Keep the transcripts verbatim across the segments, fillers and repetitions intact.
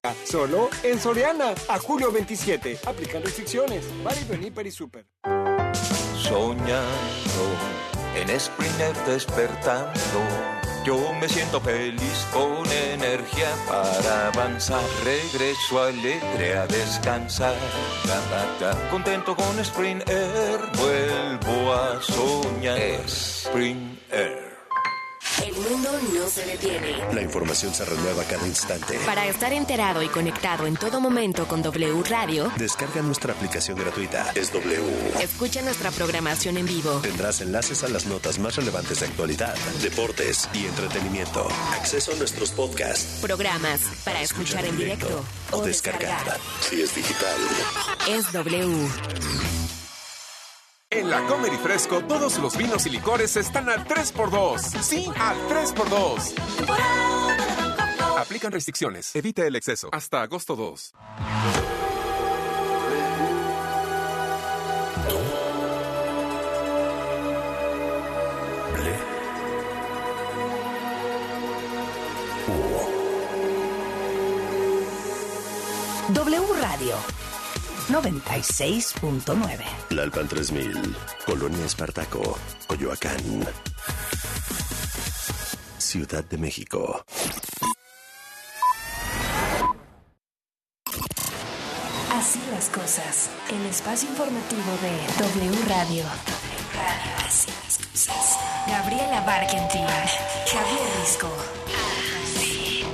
Solo en Soriana. A julio veintisiete. Aplican restricciones. Válido en Hiper y Super. Soñando en Springer despertando. Yo me siento feliz con energía para avanzar. Regreso alegre a descansar. Da, da, da. Contento con Spring Air. Vuelvo a soñar. Spring Air. El mundo no se detiene. La información se renueva cada instante. Para estar enterado y conectado en todo momento con W Radio, descarga nuestra aplicación gratuita. Es W. Escucha nuestra programación en vivo. Tendrás enlaces a las notas más relevantes de actualidad, deportes y entretenimiento. Acceso a nuestros podcasts. Programas para escuchar, escuchar en directo, directo o, o descargar. descargar. Si es digital. Es W. En la Comer y Fresco, todos los vinos y licores están al tres por dos. Sí, al tres por dos. Aplican restricciones. Evita el exceso. Hasta agosto dos. W Radio noventa y seis punto nueve. Lalpan tres mil, Colonia Espartaco, Coyoacán, Ciudad de México. Así las cosas. El espacio informativo de W Radio. W Radio. Así las cosas. Gabriela Barkentin, Javier Risco. Así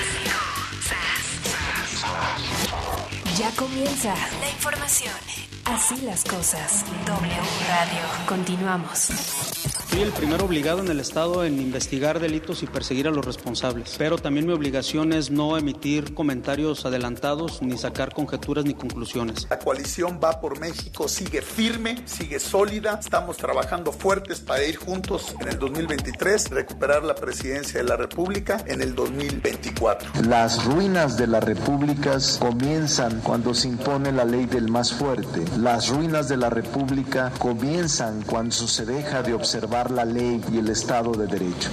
las cosas. Ya comienza la información. Así las cosas. W Radio. Continuamos. Soy el primer obligado en el Estado en investigar delitos y perseguir a los responsables, pero también mi obligación es no emitir comentarios adelantados ni sacar conjeturas ni conclusiones. La coalición Va por México sigue firme, sigue sólida, estamos trabajando fuertes para ir juntos en el dos mil veintitrés, recuperar la presidencia de la República en el dos mil veinticuatro. Las ruinas de las repúblicas comienzan cuando se impone la ley del más fuerte. Las ruinas de la República comienzan cuando se deja de observar la ley y el Estado de Derecho.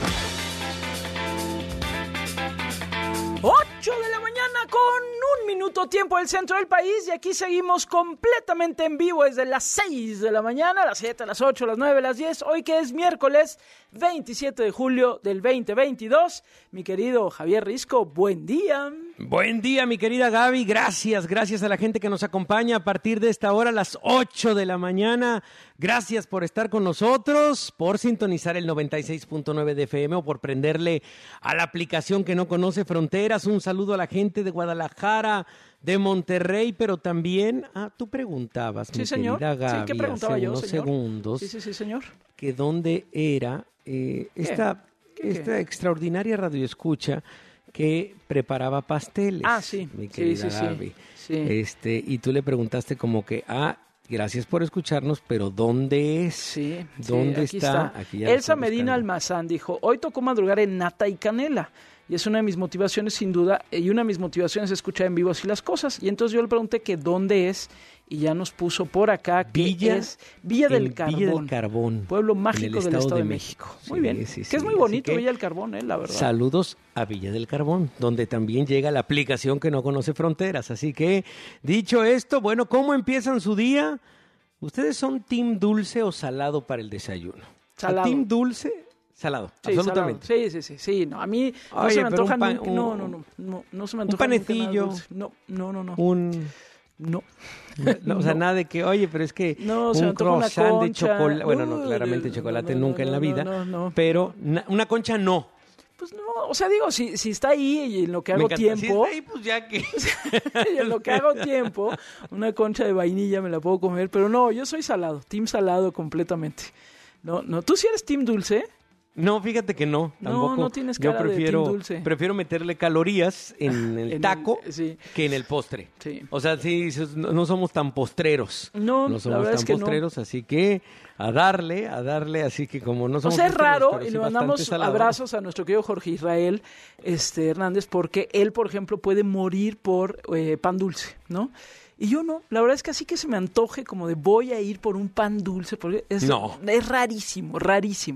ocho de la mañana con un minuto tiempo del centro del país y aquí seguimos completamente en vivo desde las seis de la mañana, a las siete, a las ocho, a las nueve, a las diez, hoy que es miércoles veintisiete de julio del veinte veintidós. Mi querido Javier Risco, buen día. Buen día, mi querida Gaby, gracias, gracias a la gente que nos acompaña a partir de esta hora, a las ocho de la mañana. Gracias por estar con nosotros, por sintonizar el noventa y seis punto nueve de F M o por prenderle a la aplicación que no conoce fronteras. Un saludo a la gente de Guadalajara, de Monterrey, pero también, ah, tú preguntabas, sí, mi señor. querida Gaby, sí, ¿qué preguntaba hace yo, unos señor? segundos, sí, sí, sí, señor. que dónde era eh, esta, ¿Qué? esta ¿Qué? extraordinaria radioescucha que preparaba pasteles. Ah, sí, mi querida sí, sí, Gaby. sí. Este, y tú le preguntaste como que, ah, gracias por escucharnos, pero ¿dónde es? Sí, ¿Dónde sí, aquí está? está. Aquí ya Elsa lo estoy Medina buscando. Almazán dijo, hoy tocó madrugar en nata y canela. Y es una de mis motivaciones sin duda, y una de mis motivaciones es escuchar en vivo así las cosas. Y entonces yo le pregunté que dónde es, y ya nos puso por acá que Villa, es Villa del Carbón. Villa del Carbón. Pueblo mágico en el del Estado, Estado de, de México. México. Muy Sí, bien, sí, que sí. es muy bonito Así que, Villa del Carbón, eh, la verdad. Saludos a Villa del Carbón, donde también llega la aplicación que no conoce fronteras. Así que, dicho esto, bueno, ¿cómo empiezan su día? ¿Ustedes son team dulce o salado para el desayuno? Salado. ¿Team dulce? Salado, Sí, absolutamente. salado. Sí, sí, sí, sí. No, a mí no Oye, se me pero un antoja pan- nunca. un- No, no, no, no, no se me un antoja nunca nada panecillo. dulce. No, no, no, no. Un... No. No, o sea, nada de que, oye, pero es que No, se me un antoja una croissant de concha. chocolate, bueno, no, Uy, claramente no, chocolate no, no, nunca en la no, vida, no, no. pero na- una concha no. Pues no, o sea, digo, si, si está ahí y en lo que Me hago encanta. Si tiempo, está ahí, pues ya que... y en lo que hago tiempo, una concha de vainilla me la puedo comer, pero no, yo soy salado, team salado completamente. No, no, ¿tú sí eres team dulce? No, fíjate que no, No, tampoco. no tienes Yo cara de prefiero, team dulce. prefiero meterle calorías en el En el- taco sí. que en el postre. Sí. O sea, sí, no no somos tan postreros. No, No la somos verdad tan es que no. postreros, así que a darle, a darle, así que como no O somos sea, es postreros, raro, pero y sí le bastante mandamos salado. abrazos a nuestro querido Jorge Israel este, Hernández, porque él, por ejemplo, puede morir por eh, pan dulce, ¿no? Y yo no, la verdad es que así que se me antoje como de voy a ir por un pan dulce, porque es, No. es rarísimo, rarísimo,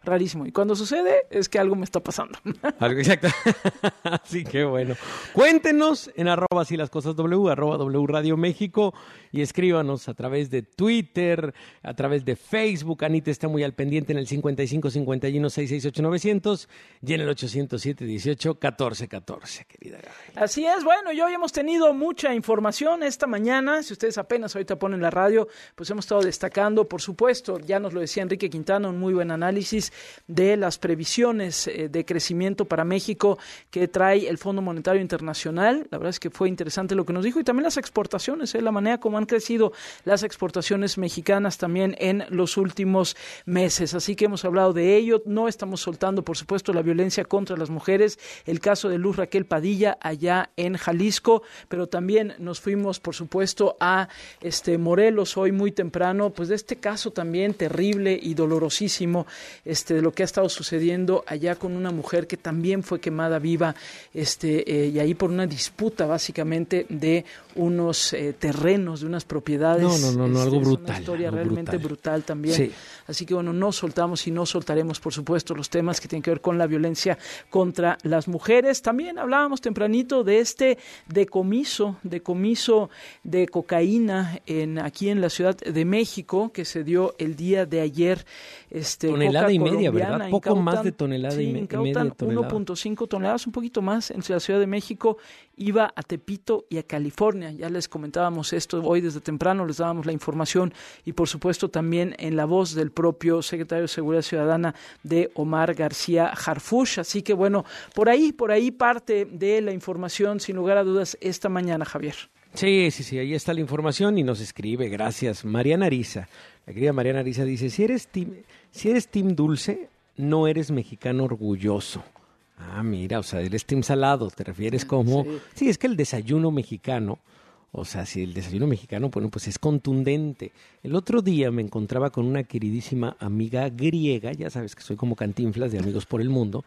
rarísimo. Y cuando sucede es que algo me está pasando. Algo exacto. Así que bueno. Cuéntenos en arroba así las cosas W, arroba W Radio México, y escríbanos a través de Twitter, a través de Facebook. Anita está muy al pendiente en el cincuenta y cinco cincuenta y uno sesenta y seis ocho novecientos y en el ochocientos siete dieciocho catorce catorce, querida Gaby. Así es, bueno, y hoy hemos tenido mucha información esta mañana. Si ustedes apenas ahorita ponen la radio, pues hemos estado destacando, por supuesto, ya nos lo decía Enrique Quintana, un muy buen análisis de las previsiones eh, de crecimiento para México que trae el Fondo Monetario Internacional. La verdad es que fue interesante lo que nos dijo, y también las exportaciones, eh, la manera como han crecido las exportaciones mexicanas también en los últimos meses. Así que hemos hablado de ello. No estamos soltando, por supuesto, la violencia contra las mujeres, el caso de Luz Raquel Padilla allá en Jalisco, pero también nos fuimos, por supuesto, a este Morelos hoy muy temprano, pues de este caso también terrible y dolorosísimo, este de lo que ha estado sucediendo allá con una mujer que también fue quemada viva, este eh, y ahí por una disputa básicamente de unos eh, terrenos, de unas propiedades. No, no, no, no este, algo es brutal. una historia algo realmente brutal, brutal también. Sí. Así que bueno, no soltamos y no soltaremos, por supuesto, los temas que tienen que ver con la violencia contra las mujeres. También hablábamos tempranito de este decomiso, decomiso de cocaína en aquí en la Ciudad de México, que se dio el día de ayer. Este, tonelada coca y media, ¿verdad? Poco incautan, más de tonelada sí, y, me- y media. incautan de tonelada. uno punto cinco toneladas, un poquito más, en la Ciudad de México. Iba a Tepito y a California. Ya les comentábamos esto hoy desde temprano, les dábamos la información, y por supuesto también en la voz del propio secretario de Seguridad Ciudadana de Omar García Harfuch. Así que bueno, por ahí, por ahí parte de la información, sin lugar a dudas, esta mañana, Javier. Sí, sí, sí, ahí está la información y nos escribe, gracias. Mariana Ariza, la querida Mariana Ariza dice, si eres team, si eres team dulce, no eres mexicano orgulloso. Ah, mira, o sea, eres team salado, te refieres como... Sí. Sí, es que el desayuno mexicano, o sea, si el desayuno mexicano, bueno, pues es contundente. El otro día me encontraba con una queridísima amiga griega, ya sabes que soy como Cantinflas de Amigos por el Mundo,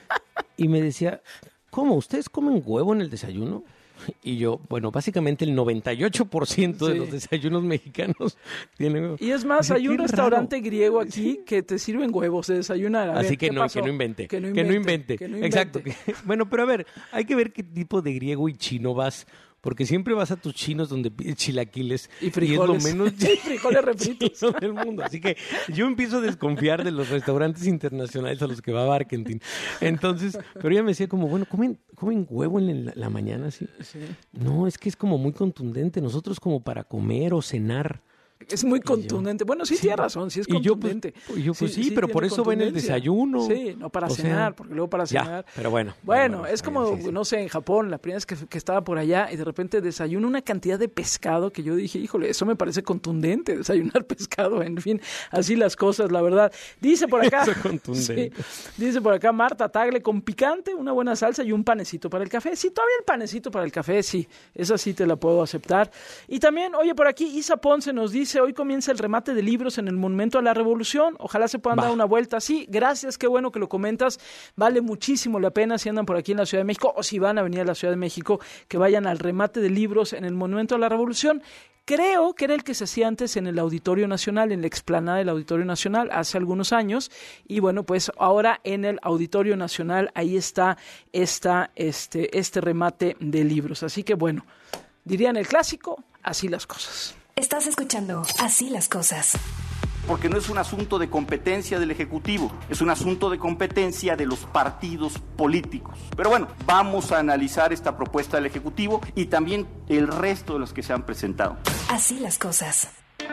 y me decía, ¿cómo? ¿Ustedes comen huevo en el desayuno? Y yo, bueno, básicamente el noventa y ocho por ciento de Sí. los desayunos mexicanos tienen huevo. Y es más, Dice, hay un qué restaurante raro. griego aquí que te sirven huevos de desayunar. A Así ver, que ¿qué no, pasó? que no invente, Que no que no invente. invente, que no exacto. invente. que- bueno, pero a ver, hay que ver qué tipo de griego y chino vas, porque siempre vas a tus chinos donde pides chilaquiles Y frijoles. es lo menos Y frijoles refritos. chino del mundo. Así que yo empiezo a desconfiar de los restaurantes internacionales a los que va Barkentin. Entonces, pero ella me decía como, bueno, ¿comen, comen huevo en la, la mañana? ¿Sí? Sí. No, es que es como muy contundente. Nosotros como para comer o cenar. Es muy contundente. Bueno, sí, Sí. tiene razón, sí es Y yo, pues, contundente. y yo, pues, sí, pero por tiene eso va en el contundencia. desayuno. Sí, no para O sea, cenar, porque luego para ya, cenar. pero bueno. Bueno, bueno, es como, sí, sí. no sé, en Japón, la primera vez que, que estaba por allá y de repente desayuno una cantidad de pescado que yo dije, híjole, eso me parece contundente, desayunar pescado, en fin, así las cosas, la verdad. Dice por acá, Eso es contundente. sí, dice por acá Marta Tagle, con picante, una buena salsa y un panecito para el café. Sí, todavía el panecito para el café, sí, esa sí te la puedo aceptar. Y también, oye, por aquí Isa Ponce nos dice, hoy comienza el remate de libros en el Monumento a la Revolución, ojalá se puedan Va. dar una vuelta. Sí, gracias, qué bueno que lo comentas, vale muchísimo la pena si andan por aquí en la Ciudad de México o si van a venir a la Ciudad de México, que vayan al remate de libros en el Monumento a la Revolución. Creo que era el que se hacía antes en el Auditorio Nacional, en la explanada del Auditorio Nacional, hace algunos años, y bueno, pues ahora en el Auditorio Nacional, ahí está esta, este, este remate de libros. Así que bueno, dirían el clásico, así las cosas. Estás escuchando Así las cosas. Porque no es un asunto de competencia del Ejecutivo, es un asunto de competencia de los partidos políticos. Pero bueno, vamos a analizar esta propuesta del Ejecutivo y también el resto de los que se han presentado. Así las cosas.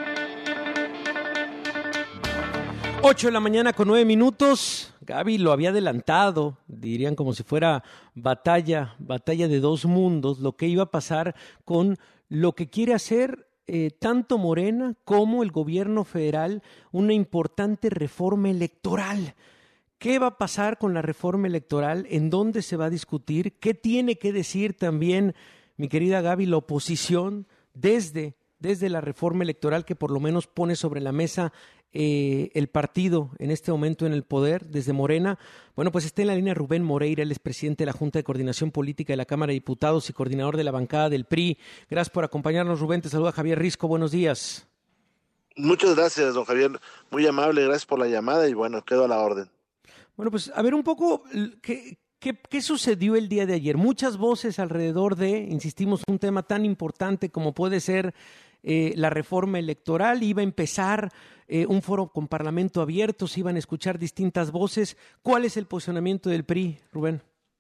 Ocho de la mañana con nueve minutos. Gaby lo había adelantado, dirían como si fuera batalla, batalla de dos mundos, lo que iba a pasar con lo que quiere hacer Eh, tanto Morena como el gobierno federal, una importante reforma electoral. ¿Qué va a pasar con la reforma electoral? ¿En dónde se va a discutir? ¿Qué tiene que decir también, mi querida Gaby, la oposición desde, desde la reforma electoral que por lo menos pone sobre la mesa eh, el partido en este momento en el poder, desde Morena? Bueno, pues está en la línea Rubén Moreira, él es presidente de la Junta de Coordinación Política de la Cámara de Diputados y coordinador de la bancada del P R I. Gracias por acompañarnos, Rubén. Te saluda Javier Risco. Buenos días. Muchas gracias, don Javier. Muy amable, gracias por la llamada y bueno, quedo a la orden. Bueno, pues a ver un poco, ¿qué, qué, qué sucedió el día de ayer? Muchas voces alrededor de, insistimos, un tema tan importante como puede ser eh, la reforma electoral. Iba a empezar eh, un foro con parlamento abierto, se iban a escuchar distintas voces. ¿Cuál es el posicionamiento del P R I, Rubén?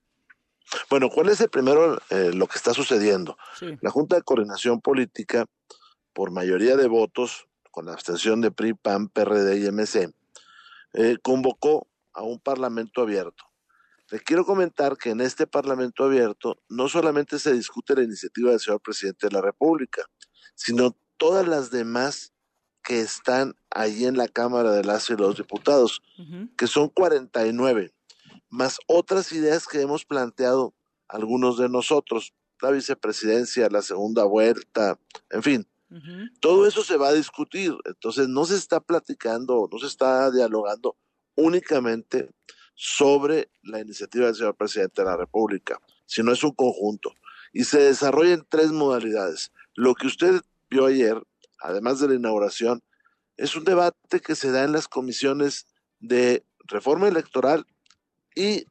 Bueno, ¿cuál es el primero eh, lo que está sucediendo? Sí. La Junta de Coordinación Política, por mayoría de votos, con la abstención de P R I, P A N, P R D y M C, eh, convocó a un parlamento abierto. Les quiero comentar que en este parlamento abierto no solamente se discute la iniciativa del señor presidente de la República, sino todas las demás que están ahí en la Cámara de las y los Diputados, uh-huh. que son cuarenta y nueve, más otras ideas que hemos planteado algunos de nosotros, la vicepresidencia, la segunda vuelta, en fin. Uh-huh. Todo eso se va a discutir, entonces no se está platicando, no se está dialogando únicamente sobre la iniciativa del señor presidente de la República, sino es un conjunto y se desarrolla en tres modalidades. Lo que usted vio ayer, además de la inauguración, es un debate que se da en las comisiones de reforma electoral y,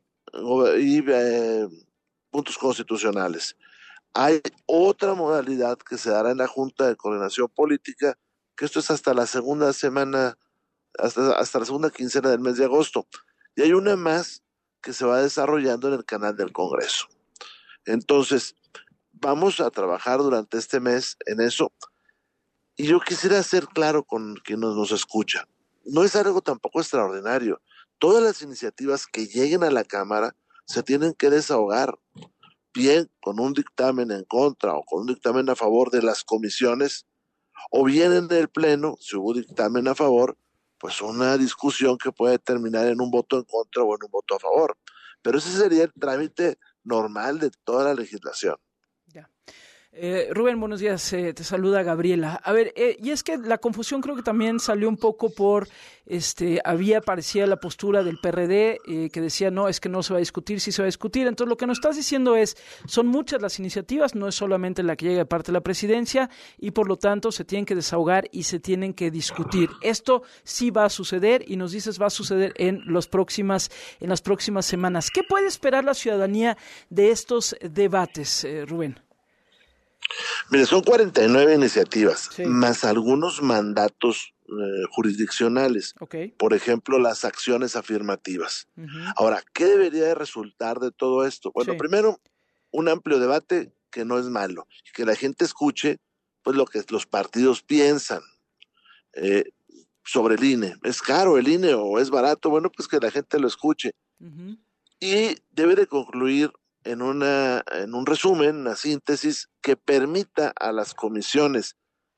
y eh, puntos constitucionales. Hay otra modalidad que se dará en la Junta de Coordinación Política, que esto es hasta la segunda semana, hasta, hasta la segunda quincena del mes de agosto. Y hay una más que se va desarrollando en el canal del Congreso. Entonces, vamos a trabajar durante este mes en eso. Y yo quisiera ser claro con quien nos, nos escucha. No es algo tampoco extraordinario. Todas las iniciativas que lleguen a la Cámara se tienen que desahogar, bien con un dictamen en contra o con un dictamen a favor de las comisiones, o bien en el Pleno, si hubo dictamen a favor, pues una discusión que puede terminar en un voto en contra o en un voto a favor. Pero ese sería el trámite normal de toda la legislación. Ya. Eh, Rubén, buenos días, eh, te saluda Gabriela. A ver, eh, y es que la confusión creo que también salió un poco por, este, había parecía la postura del P R D eh, que decía, no, es que no se va a discutir, sí se va a discutir. Entonces lo que nos estás diciendo es, son muchas las iniciativas, no es solamente la que llega de parte de la presidencia y por lo tanto se tienen que desahogar y se tienen que discutir. Esto sí va a suceder y nos dices va a suceder en, los próximas, en las próximas semanas. ¿Qué puede esperar la ciudadanía de estos debates, eh, Rubén? Mire, son cuarenta y nueve iniciativas, sí. más algunos mandatos eh, jurisdiccionales, okay. Por ejemplo, las acciones afirmativas. Uh-huh. Ahora, ¿qué debería de resultar de todo esto? Bueno, sí. primero, un amplio debate que no es malo, que la gente escuche pues lo que los partidos piensan eh, sobre el I N E. ¿Es caro el I N E o es barato? Bueno, pues que la gente lo escuche. Uh-huh. Y debe de concluir en una en un resumen, una síntesis que permita a las comisiones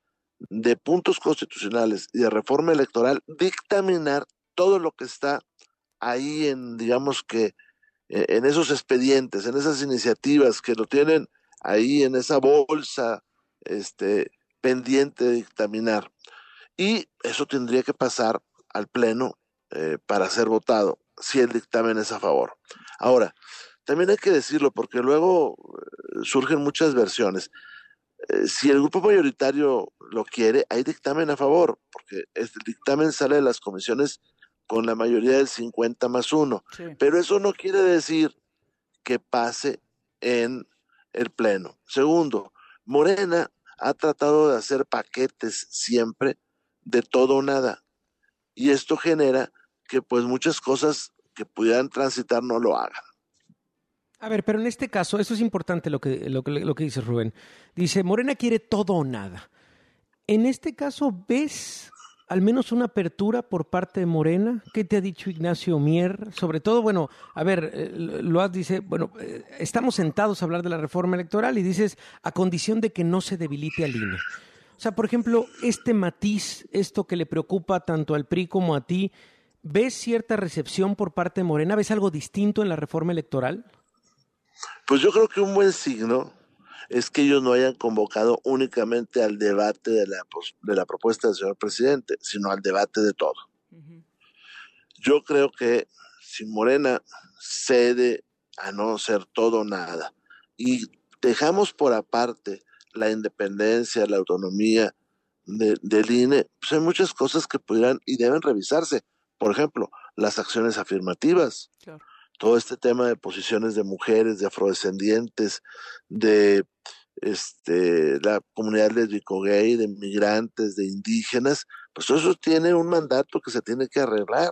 de puntos constitucionales y de reforma electoral dictaminar todo lo que está ahí en, digamos que, eh, en esos expedientes, en esas iniciativas que lo tienen ahí en esa bolsa este, pendiente de dictaminar. Y eso tendría que pasar al Pleno eh, para ser votado, si el dictamen es a favor. Ahora, también hay que decirlo, porque luego surgen muchas versiones. Eh, si el grupo mayoritario lo quiere, hay dictamen a favor, porque este dictamen sale de las comisiones con la mayoría del cincuenta más uno. Sí. Pero eso no quiere decir que pase en el Pleno. Segundo, Morena ha tratado de hacer paquetes siempre de todo o nada. Y esto genera que pues muchas cosas que pudieran transitar no lo hagan. A ver, pero en este caso, eso es importante lo que, lo, que, lo que dice Rubén. Dice, Morena quiere todo o nada. En este caso, ¿ves al menos una apertura por parte de Morena? ¿Qué te ha dicho Ignacio Mier? Sobre todo, bueno, a ver, eh, lo has dice, bueno, eh, estamos sentados a hablar de la reforma electoral y dices, a condición de que no se debilite al I N E. O sea, por ejemplo, este matiz, esto que le preocupa tanto al P R I como a ti, ¿ves cierta recepción por parte de Morena? ¿Ves algo distinto en la reforma electoral? Pues yo creo que un buen signo es que ellos no hayan convocado únicamente al debate de la, de la propuesta del señor presidente, sino al debate de todo. Uh-huh. Yo creo que si Morena cede a no ser todo o nada y dejamos por aparte la independencia, la autonomía de, del I N E, pues hay muchas cosas que pudieran y deben revisarse. Por ejemplo, las acciones afirmativas. Claro. Todo este tema de posiciones de mujeres, de afrodescendientes, de este, la comunidad lésbico-gay, de migrantes, de indígenas, pues todo eso tiene un mandato que se tiene que arreglar.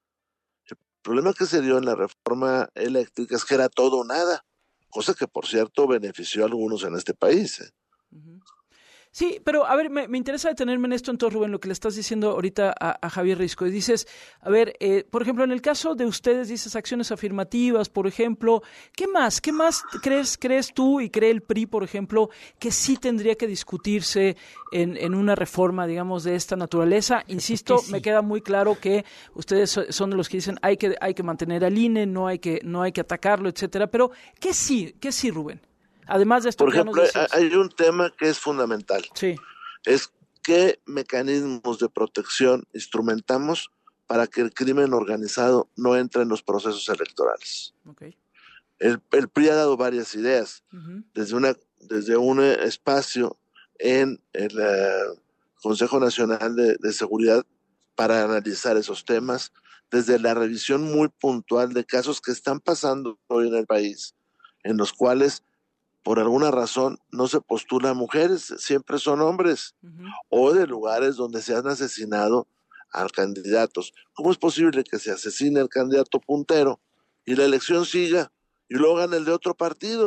El problema que se dio en la reforma eléctrica es que era todo o nada, cosa que por cierto benefició a algunos en este país. ¿eh? Uh-huh. Sí, pero a ver, me, me interesa detenerme en esto entonces, Rubén, lo que le estás diciendo ahorita a, a Javier Risco. Y dices, a ver, eh, por ejemplo, en el caso de ustedes, dices acciones afirmativas, por ejemplo, ¿qué más? ¿Qué más crees crees tú y cree el P R I, por ejemplo, que sí tendría que discutirse en, en una reforma, digamos, de esta naturaleza? Insisto, sí. Me queda muy claro que ustedes son de los que dicen hay que hay que mantener al I N E, no hay que no hay que atacarlo, etcétera. Pero ¿qué sí? ¿Qué sí, Rubén? Además de esto, por ejemplo, hay un tema que es fundamental. Sí. Es qué mecanismos de protección instrumentamos para que el crimen organizado no entre en los procesos electorales. Okay. El, el P R I ha dado varias ideas, uh-huh. desde, una, desde un espacio en el uh, Consejo Nacional de, de Seguridad para analizar esos temas, desde la revisión muy puntual de casos que están pasando hoy en el país, en los cuales por alguna razón no se postulan mujeres, siempre son hombres, uh-huh. o de lugares donde se han asesinado a candidatos. ¿Cómo es posible que se asesine al candidato puntero y la elección siga y luego gane el de otro partido?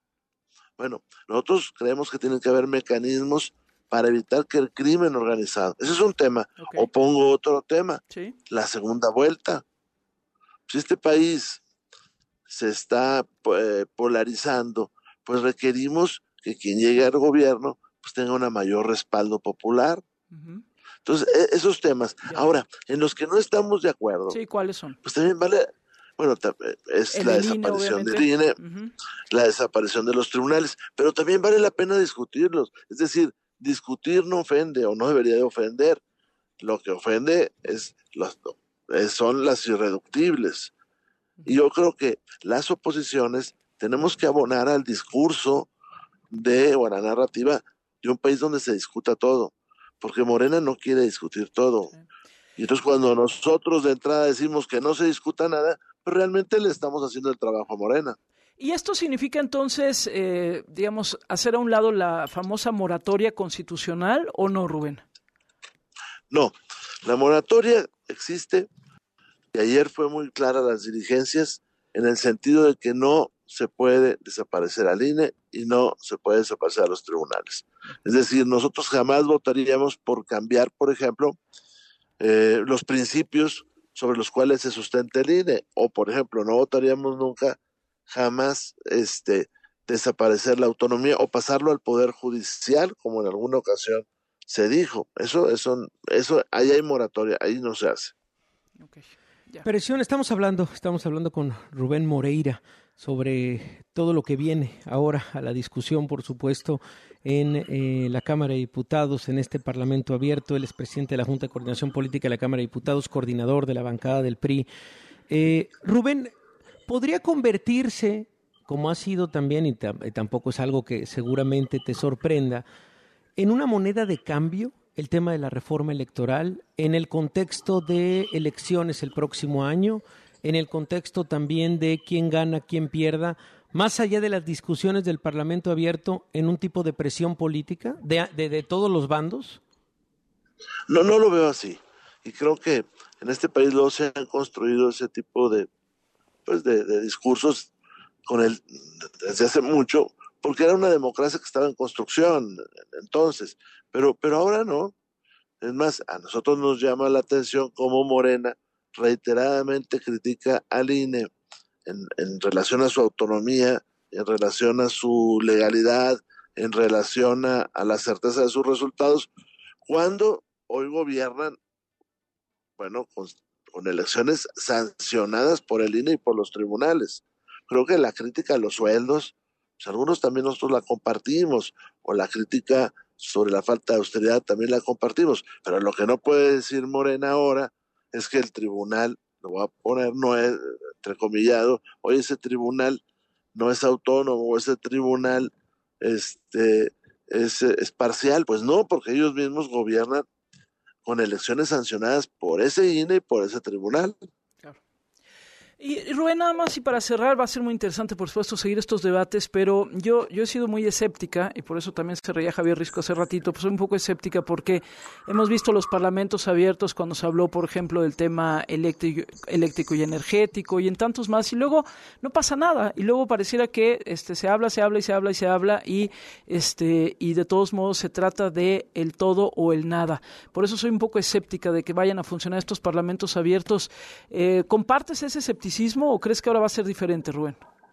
Bueno, nosotros creemos que tienen que haber mecanismos para evitar que el crimen organizado, ese es un tema, okay. o pongo otro tema, ¿Sí? La segunda vuelta. Si este país se está eh, polarizando, pues requerimos que quien llegue al gobierno pues tenga un mayor respaldo popular. Uh-huh. Entonces, esos temas. Ya. Ahora, en los que no estamos de acuerdo. Sí, ¿cuáles son? Pues también vale, bueno, es el la desaparición del I N E, uh-huh. la desaparición de los tribunales, pero también vale la pena discutirlos. Es decir, discutir no ofende o no debería de ofender. Lo que ofende es los, son las irreductibles. Uh-huh. Y yo creo que las oposiciones tenemos que abonar al discurso de, o a la narrativa de un país donde se discuta todo, porque Morena no quiere discutir todo. Sí. Y entonces cuando nosotros de entrada decimos que no se discuta nada, pues realmente le estamos haciendo el trabajo a Morena. ¿Y esto significa entonces, eh, digamos, hacer a un lado la famosa moratoria constitucional o no, Rubén? No, la moratoria existe y ayer fue muy clara las dirigencias en el sentido de que no se puede desaparecer al I N E y no se puede desaparecer a los tribunales. Es decir, nosotros jamás votaríamos por cambiar, por ejemplo, eh, los principios sobre los cuales se sustenta el I N E, o por ejemplo, no votaríamos nunca jamás este, desaparecer la autonomía o pasarlo al Poder Judicial, como en alguna ocasión se dijo. Eso, eso, eso ahí hay moratoria, ahí no se hace. Okay. Presión, estamos hablando, estamos hablando con Rubén Moreira sobre todo lo que viene ahora a la discusión, por supuesto, en eh, la Cámara de Diputados, en este Parlamento abierto. Él es presidente de la Junta de Coordinación Política de la Cámara de Diputados, coordinador de la bancada del P R I. Eh, Rubén, ¿podría convertirse, como ha sido también, y, t- y tampoco es algo que seguramente te sorprenda, en una moneda de cambio el tema de la reforma electoral en el contexto de elecciones el próximo año, en el contexto también de quién gana, quién pierda, más allá de las discusiones del Parlamento abierto, en un tipo de presión política de, de, de todos los bandos? No, no lo veo así. Y creo que en este país luego se han construido ese tipo de, pues de, de discursos con el, desde hace mucho, porque era una democracia que estaba en construcción entonces, pero, pero ahora no. Es más, a nosotros nos llama la atención cómo Morena reiteradamente critica al I N E en, en relación a su autonomía, en relación a su legalidad, en relación a, a la certeza de sus resultados, cuando hoy gobiernan, bueno, con, con elecciones sancionadas por el I N E y por los tribunales. Creo que la crítica a los sueldos, pues algunos también nosotros la compartimos, o la crítica sobre la falta de austeridad también la compartimos, pero lo que no puede decir Morena ahora es que el tribunal, lo voy a poner, no es, entrecomillado, hoy ese tribunal no es autónomo, ese tribunal este, es, es parcial. Pues no, porque ellos mismos gobiernan con elecciones sancionadas por ese I N E y por ese tribunal. Y Rubén, nada más y para cerrar, va a ser muy interesante, por supuesto, seguir estos debates, pero yo yo he sido muy escéptica, y por eso también se reía Javier Risco hace ratito, pues soy un poco escéptica porque hemos visto los parlamentos abiertos cuando se habló, por ejemplo, del tema eléctrico, eléctrico y energético, y en tantos más, y luego no pasa nada, y luego pareciera que este se habla, se habla y se habla y se habla, y este y de todos modos se trata de el todo o el nada. Por eso soy un poco escéptica de que vayan a funcionar estos parlamentos abiertos. Eh, ¿Compartes ese escepticismo o crees que ahora va a ser diferente, Rubén?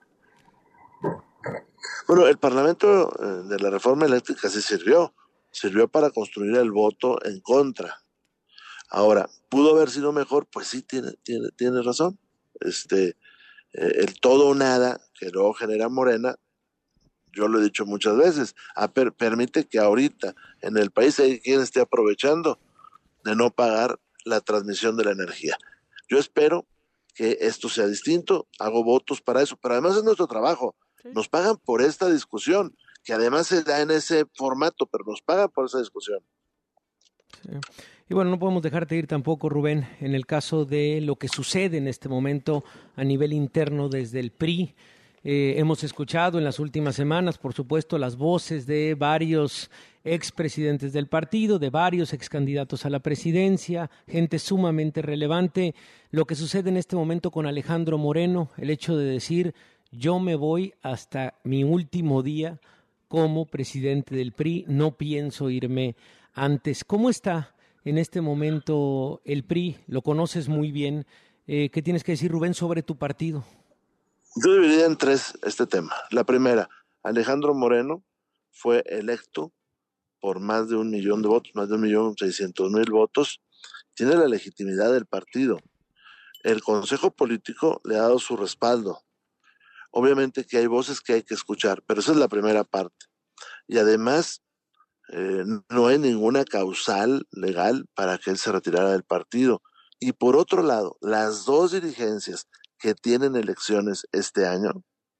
Bueno, el Parlamento de la reforma eléctrica sí sirvió, sirvió para construir el voto en contra. Ahora, ¿pudo haber sido mejor? Pues sí, tiene, tiene, tiene razón. Este, eh, el todo o nada que luego genera Morena, yo lo he dicho muchas veces, a per, permite que ahorita en el país hay quien esté aprovechando de no pagar la transmisión de la energía. Yo espero que esto sea distinto, hago votos para eso, pero además es nuestro trabajo, sí. Nos pagan por esta discusión, que además se da en ese formato, pero nos pagan por esa discusión. Sí. Y bueno, no podemos dejarte ir tampoco, Rubén, en el caso de lo que sucede en este momento a nivel interno desde el P R I. Eh, hemos escuchado en las últimas semanas, por supuesto, las voces de varios expresidentes del partido, de varios excandidatos a la presidencia, gente sumamente relevante. Lo que sucede en este momento con Alejandro Moreno, el hecho de decir, yo me voy hasta mi último día como presidente del P R I, no pienso irme antes. ¿Cómo está en este momento el P R I? Lo conoces muy bien. Eh, ¿Qué tienes que decir, Rubén, sobre tu partido? Yo dividiría en tres este tema. La primera, Alejandro Moreno fue electo por más de un millón de votos, más de un millón seiscientos mil votos, tiene la legitimidad del partido. El Consejo Político le ha dado su respaldo. Obviamente que hay voces que hay que escuchar, pero esa es la primera parte. Y además, eh, no hay ninguna causal legal para que él se retirara del partido. Y por otro lado, las dos dirigencias que tienen elecciones este año,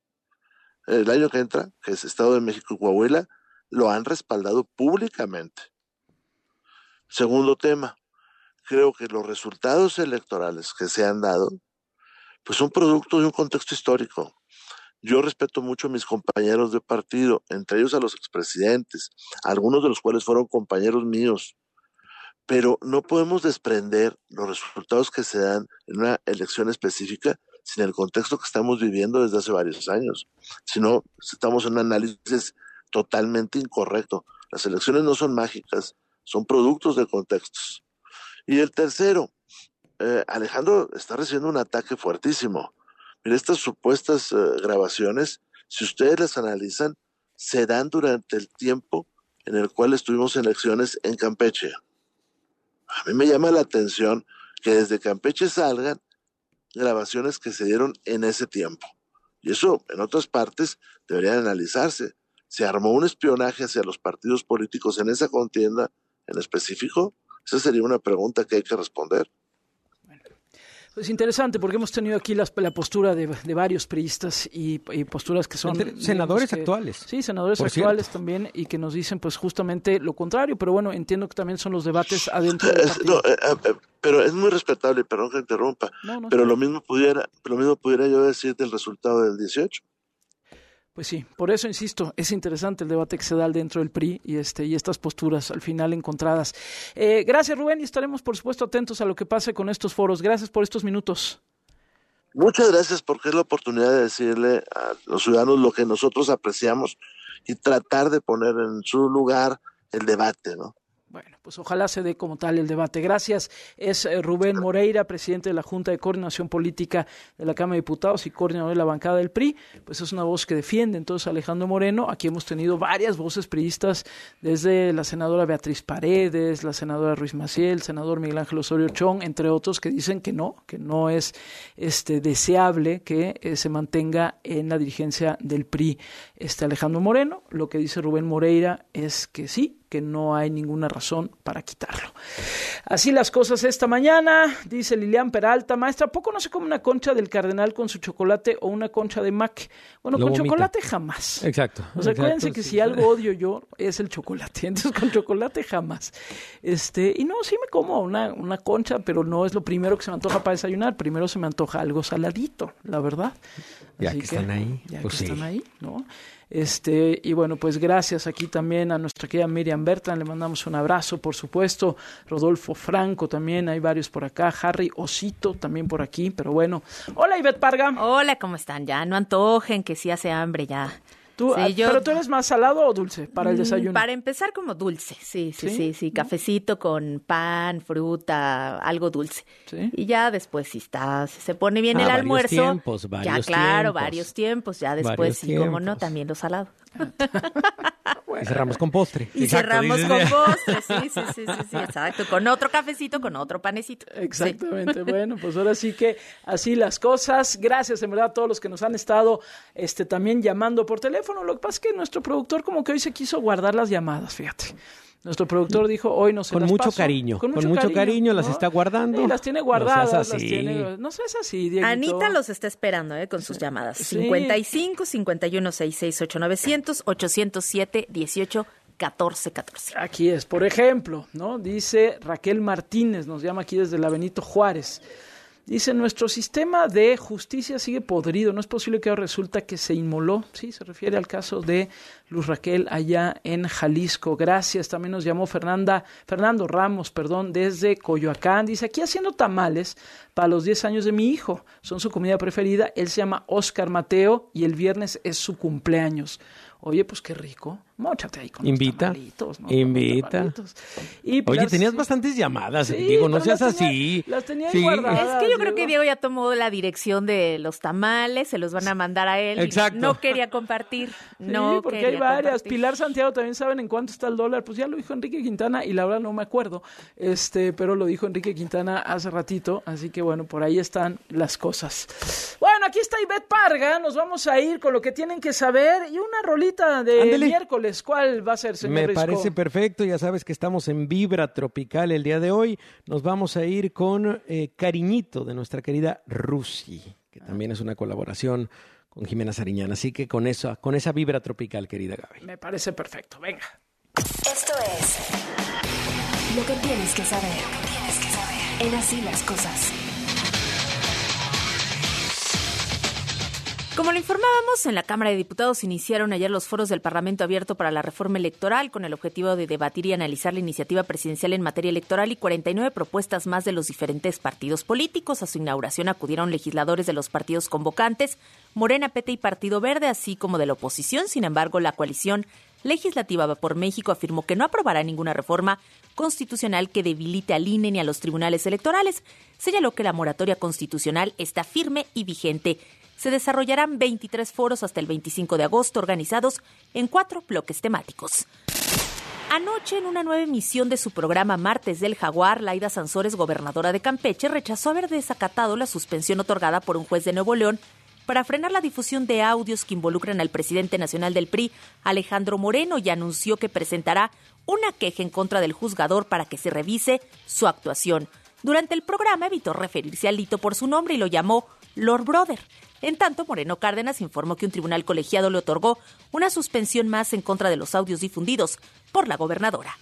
el año que entra, que es Estado de México y Coahuila, lo han respaldado públicamente. Segundo tema, creo que los resultados electorales que se han dado, pues son producto de un contexto histórico. Yo respeto mucho a mis compañeros de partido, entre ellos a los expresidentes, algunos de los cuales fueron compañeros míos, pero no podemos desprender los resultados que se dan en una elección específica sin el contexto que estamos viviendo desde hace varios años. Si no, estamos en un análisis totalmente incorrecto. Las elecciones no son mágicas, son productos de contextos. Y el tercero, eh, Alejandro está recibiendo un ataque fuertísimo. Mire, estas supuestas eh, grabaciones, si ustedes las analizan, se dan durante el tiempo en el cual estuvimos en elecciones en Campeche. A mí me llama la atención que desde Campeche salgan grabaciones que se dieron en ese tiempo. Y eso en otras partes debería analizarse. ¿Se armó un espionaje hacia los partidos políticos en esa contienda en específico? Esa sería una pregunta que hay que responder. Pues interesante, porque hemos tenido aquí las, la postura de, de varios priistas y, y posturas que son... Entre senadores que, actuales. Sí, senadores actuales también, y que nos dicen pues justamente lo contrario, pero bueno, entiendo que también son los debates adentro del partido. No, eh, eh, pero es muy respetable, perdón que interrumpa, no, no, pero sí. lo mismo pudiera lo mismo pudiera yo decir del resultado del dieciocho. Pues sí, por eso insisto, es interesante el debate que se da dentro del P R I y este y estas posturas al final encontradas. Eh, gracias, Rubén, y estaremos por supuesto atentos a lo que pase con estos foros. Gracias por estos minutos. Muchas gracias, porque es la oportunidad de decirle a los ciudadanos lo que nosotros apreciamos y tratar de poner en su lugar el debate, ¿no? Bueno, pues ojalá se dé como tal el debate. Gracias. Es eh, Rubén Moreira, presidente de la Junta de Coordinación Política de la Cámara de Diputados y coordinador de la bancada del P R I. Pues es una voz que defiende entonces a Alejandro Moreno. Aquí hemos tenido varias voces priistas, desde la senadora Beatriz Paredes, la senadora Ruiz Massieu, el senador Miguel Ángel Osorio Chong, entre otros, que dicen que no, que no es este deseable que eh, se mantenga en la dirigencia del P R I este Alejandro Moreno. Lo que dice Rubén Moreira es que sí, que no hay ninguna razón para quitarlo. Así las cosas esta mañana, dice Lilian Peralta, maestra, ¿a poco no se come una concha del Cardenal con su chocolate o una concha de Mac? Bueno, Lo con vomita. chocolate jamás. Exacto. O sea, exacto, acuérdense que sí. si algo odio yo es el chocolate, entonces con chocolate jamás. Este, y no, sí me como una, una concha, pero no es lo primero que se me antoja para desayunar, primero se me antoja algo saladito, la verdad. Ya Así que están ahí, Ya pues que sí. están ahí, ¿no? Este, y bueno, pues gracias aquí también a nuestra querida Miriam Bertrand, le mandamos un abrazo, por supuesto, Rodolfo Franco también, hay varios por acá, Harry Osito también por aquí, pero bueno. Hola, Ivette Parga. Hola, ¿cómo están? Ya no antojen, que sí hace hambre ya. ¿Tú, Sí, ah, yo- ¿Pero tú eres más salado o dulce para el desayuno? Mm, Para empezar como dulce, sí, sí, ¿Sí? sí, sí, cafecito con pan, fruta, algo dulce. ¿Sí? Y ya después si está, si se pone bien Ah, el varios almuerzo, tiempos, ya varios claro, tiempos. varios tiempos, ya después Varios sí, como no, tiempos. también lo salado. Y cerramos con postre. Y Exacto, cerramos dices. con postre, sí, sí, sí, sí, sí, exacto, con otro cafecito, con otro panecito. Exactamente, bueno, pues ahora sí que así las cosas. Gracias en verdad a todos los que nos han estado este también llamando por teléfono. Lo que pasa es que nuestro productor como que hoy se quiso guardar las llamadas, fíjate. Nuestro productor dijo, hoy no se Con las mucho paso. cariño, con mucho cariño las está guardando. Sí, las tiene No guardadas, seas las así. tiene... No seas así, Dieguito. Anita los está esperando eh, con sus llamadas. Sí. cincuenta y cinco, cincuenta y uno, sesenta y seis, ocho novecientos, ochocientos siete, dieciocho, catorce, catorce. Aquí es, por ejemplo, ¿no? Dice Raquel Martínez, nos llama aquí desde la Benito Juárez. Dice, nuestro sistema de justicia sigue podrido, no es posible que ahora resulta que se inmoló. Sí, se refiere al caso de Luz Raquel allá en Jalisco. Gracias, también nos llamó Fernanda, Fernando Ramos, perdón, desde Coyoacán. Dice, aquí haciendo tamales para los diez años de mi hijo, son su comida preferida. Él se llama Oscar Mateo y el viernes es su cumpleaños. Oye, pues qué rico. Móchate ahí con Invita, los tamalitos, ¿no? invita. Con los tamalitos. Y Oye, las- tenías bastantes llamadas, Sí, Diego, no pero seas las tenía- así. las tenía ahí Sí. guardadas. Es que yo creo que Diego ya tomó la dirección de los tamales, se los van a mandar a él. y Exacto. No quería compartir. No Sí, porque quería hay varias. compartir. Pilar Santiago también saben en cuánto está el dólar. Pues ya lo dijo Enrique Quintana y la verdad no me acuerdo. Este, pero lo dijo Enrique Quintana hace ratito. Así que bueno, por ahí están las cosas. Bueno, aquí está Ivette Parga. Nos vamos a ir con lo que tienen que saber. Y una rolita de Ándele. miércoles. ¿Cuál va a ser, señor Me Risco? parece perfecto, ya sabes que estamos en Vibra Tropical el día de hoy. Nos vamos a ir con eh, Cariñito de nuestra querida Rusi, que también es una colaboración con Jimena Sariñana. Así que con esa, con esa Vibra Tropical, querida Gaby. Me parece perfecto. Venga. Esto es lo que tienes que saber. Tienes que saber. En Así las Cosas. Como lo informábamos, en la Cámara de Diputados iniciaron ayer los foros del Parlamento Abierto para la Reforma Electoral con el objetivo de debatir y analizar la iniciativa presidencial en materia electoral y cuarenta y nueve propuestas más de los diferentes partidos políticos. A su inauguración acudieron legisladores de los partidos convocantes, Morena, P T y Partido Verde, así como de la oposición. Sin embargo, la coalición legislativa Va por México afirmó que no aprobará ninguna reforma constitucional que debilite al I N E ni a los tribunales electorales. Señaló que la moratoria constitucional está firme y vigente. Se desarrollarán veintitrés foros hasta el veinticinco de agosto, organizados en cuatro bloques temáticos. Anoche, en una nueva emisión de su programa Martes del Jaguar, Laida Sansores, gobernadora de Campeche, rechazó haber desacatado la suspensión otorgada por un juez de Nuevo León para frenar la difusión de audios que involucran al presidente nacional del P R I, Alejandro Moreno, y anunció que presentará una queja en contra del juzgador para que se revise su actuación. Durante el programa evitó referirse a Lito por su nombre y lo llamó Lord Brother. En tanto, Moreno Cárdenas informó que un tribunal colegiado le otorgó una suspensión más en contra de los audios difundidos por la gobernadora.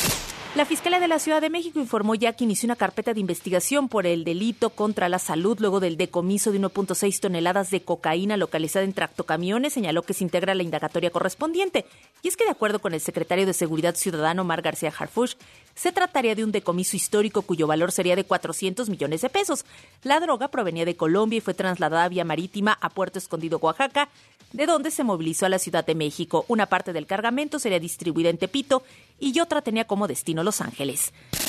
La Fiscalía de la Ciudad de México informó ya que inició una carpeta de investigación por el delito contra la salud luego del decomiso de uno punto seis toneladas de cocaína localizada en tractocamiones. Señaló que se integra la indagatoria correspondiente. Y es que, de acuerdo con el secretario de Seguridad Ciudadano, Omar García Harfuch, se trataría de un decomiso histórico cuyo valor sería de cuatrocientos millones de pesos. La droga provenía de Colombia y fue trasladada vía marítima a Puerto Escondido, Oaxaca, de donde se movilizó a la Ciudad de México. Una parte del cargamento sería distribuida en Tepito y otra tenía como destino Los Ángeles.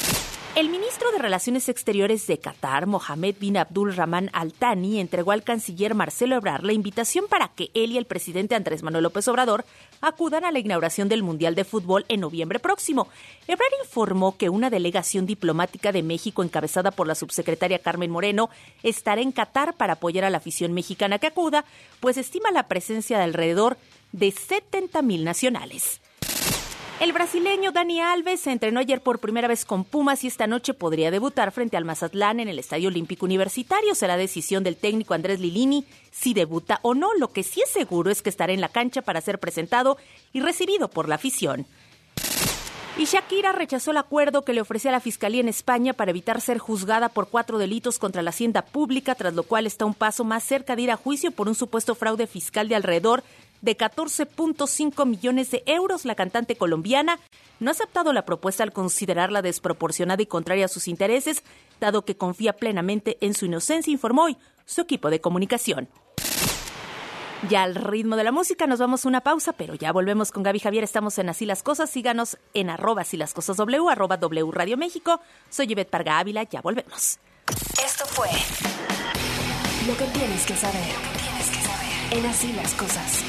El ministro de Relaciones Exteriores de Qatar, Mohamed bin Abdul Rahman Al Thani, entregó al canciller Marcelo Ebrard la invitación para que él y el presidente Andrés Manuel López Obrador acudan a la inauguración del Mundial de Fútbol en noviembre próximo. Ebrard informó que una delegación diplomática de México encabezada por la subsecretaria Carmen Moreno estará en Qatar para apoyar a la afición mexicana que acuda, pues estima la presencia de alrededor de setenta mil nacionales. El brasileño Dani Alves se entrenó ayer por primera vez con Pumas y esta noche podría debutar frente al Mazatlán en el Estadio Olímpico Universitario. Será decisión del técnico Andrés Lilini si debuta o no. Lo que sí es seguro es que estará en la cancha para ser presentado y recibido por la afición. Y Shakira rechazó el acuerdo que le ofrecía la Fiscalía en España para evitar ser juzgada por cuatro delitos contra la hacienda pública, tras lo cual está un paso más cerca de ir a juicio por un supuesto fraude fiscal de alrededor de catorce punto cinco millones de euros. La cantante colombiana no ha aceptado la propuesta al considerarla desproporcionada y contraria a sus intereses, dado que confía plenamente en su inocencia, informó hoy su equipo de comunicación. Ya al ritmo de la música nos vamos a una pausa, pero ya volvemos con Gaby Javier. Estamos en Así las Cosas. Síganos en arroba Así las Cosas W, arroba W Radio México. Soy Ivette Parga Ávila. Ya volvemos. Esto fue Lo que tienes que saber. Lo que tienes que saber. En Así las Cosas.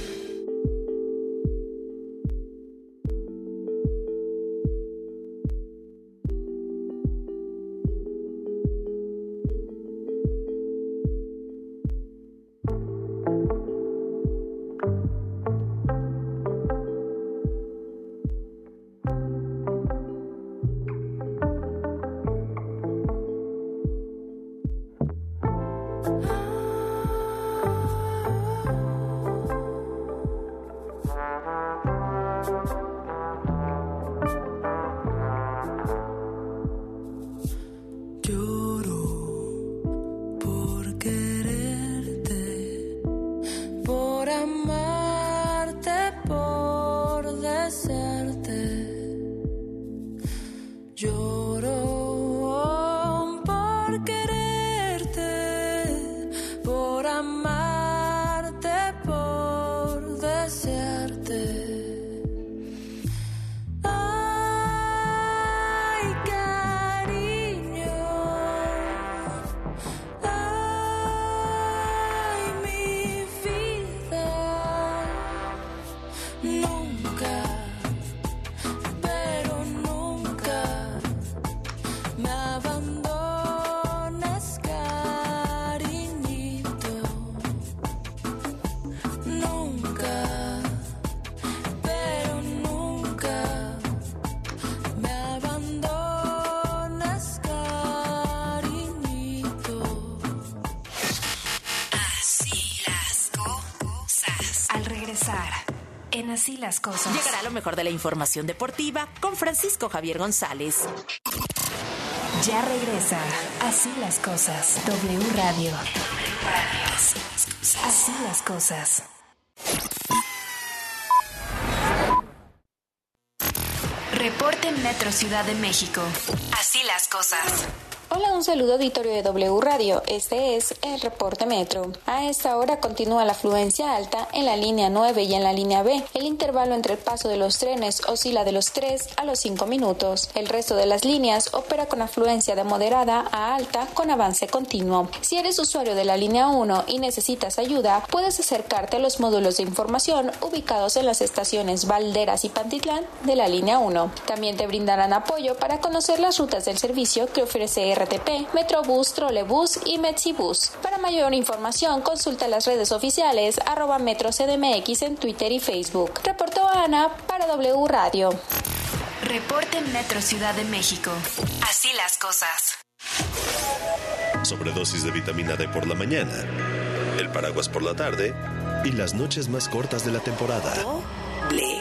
En Así las Cosas. Llegará lo mejor de la información deportiva con Francisco Javier González. Ya regresa Así las Cosas. W Radio. Así las Cosas. Reporte Metro Ciudad de México. Así las cosas. Hola, un saludo auditorio de W Radio. Este es el Reporte Metro. A esta hora continúa la afluencia alta en la línea nueve y en la línea B. El intervalo entre el paso de los trenes oscila de los tres a los cinco minutos. El resto de las líneas opera con afluencia de moderada a alta con avance continuo. Si eres usuario de la línea uno y necesitas ayuda, puedes acercarte a los módulos de información ubicados en las estaciones Valderas y Pantitlán de la línea uno. También te brindarán apoyo para conocer las rutas del servicio que ofrece R T P, Metrobús, Trolebús y Metsibús. Para mayor información, consulta las redes oficiales arroba Metro C D M X en Twitter y Facebook. Reportó Ana para W Radio. Reporte Metro Ciudad de México. Así las cosas. Sobredosis de vitamina D por la mañana, el paraguas por la tarde y las noches más cortas de la temporada. Doble.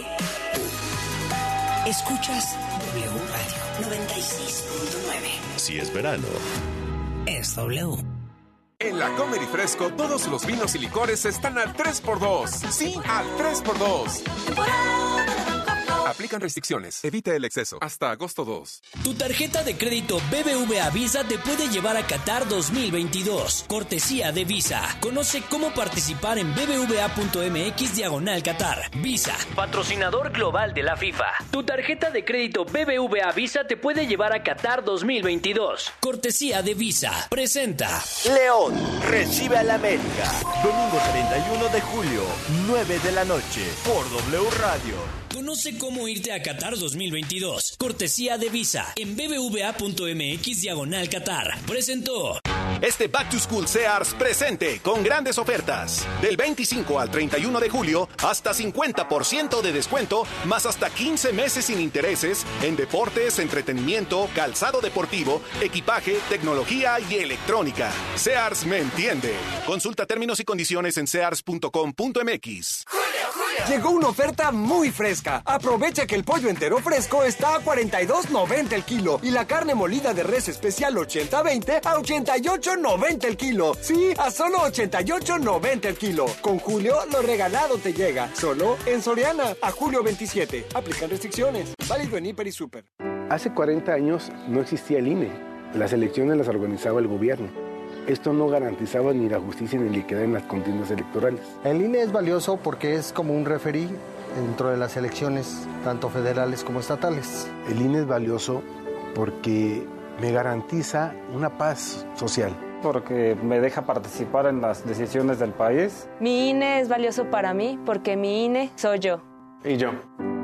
Escuchas W Radio noventa y seis punto nueve. Si es verano, es W. En la Comer y Fresco, todos los vinos y licores están al tres por dos. Sí, al tres por dos. Aplican restricciones. Evita el exceso. Hasta agosto dos. Tu tarjeta de crédito B B V A Visa te puede llevar a Qatar dos mil veintidós. Cortesía de Visa. Conoce cómo participar en bbva.mx diagonal Qatar. Visa, patrocinador global de la FIFA. Tu tarjeta de crédito B B V A Visa te puede llevar a Qatar dos mil veintidós. Cortesía de Visa. Presenta. León recibe al América. Domingo treinta y uno de julio, nueve de la noche, por W Radio. Conoce cómo irte a Qatar dos mil veintidós. Cortesía de Visa en bbva.mx diagonal Qatar. Presentó. Este Back to School Sears presente con grandes ofertas. Del veinticinco al treinta y uno de julio, hasta cincuenta por ciento de descuento, más hasta quince meses sin intereses en deportes, entretenimiento, calzado deportivo, equipaje, tecnología y electrónica. Sears me entiende. Consulta términos y condiciones en sears punto com punto m x. Llegó una oferta muy fresca. Aprovecha que el pollo entero fresco está a cuarenta y dos noventa el kilo y la carne molida de res especial ochenta veinte a ochenta y ocho noventa el kilo. Sí, a solo ochenta y ocho noventa el kilo. Con Julio, lo regalado te llega. Solo en Soriana. A julio veintisiete. Aplican restricciones. Válido en Hiper y Super. Hace cuarenta años no existía el I N E. Las elecciones las organizaba el gobierno. Esto no garantizaba ni la justicia ni la equidad en las contiendas electorales. El I N E es valioso porque es como un referí dentro de las elecciones, tanto federales como estatales. El I N E es valioso porque me garantiza una paz social. Porque me deja participar en las decisiones del país. Mi I N E es valioso para mí porque mi I N E soy yo. Y yo.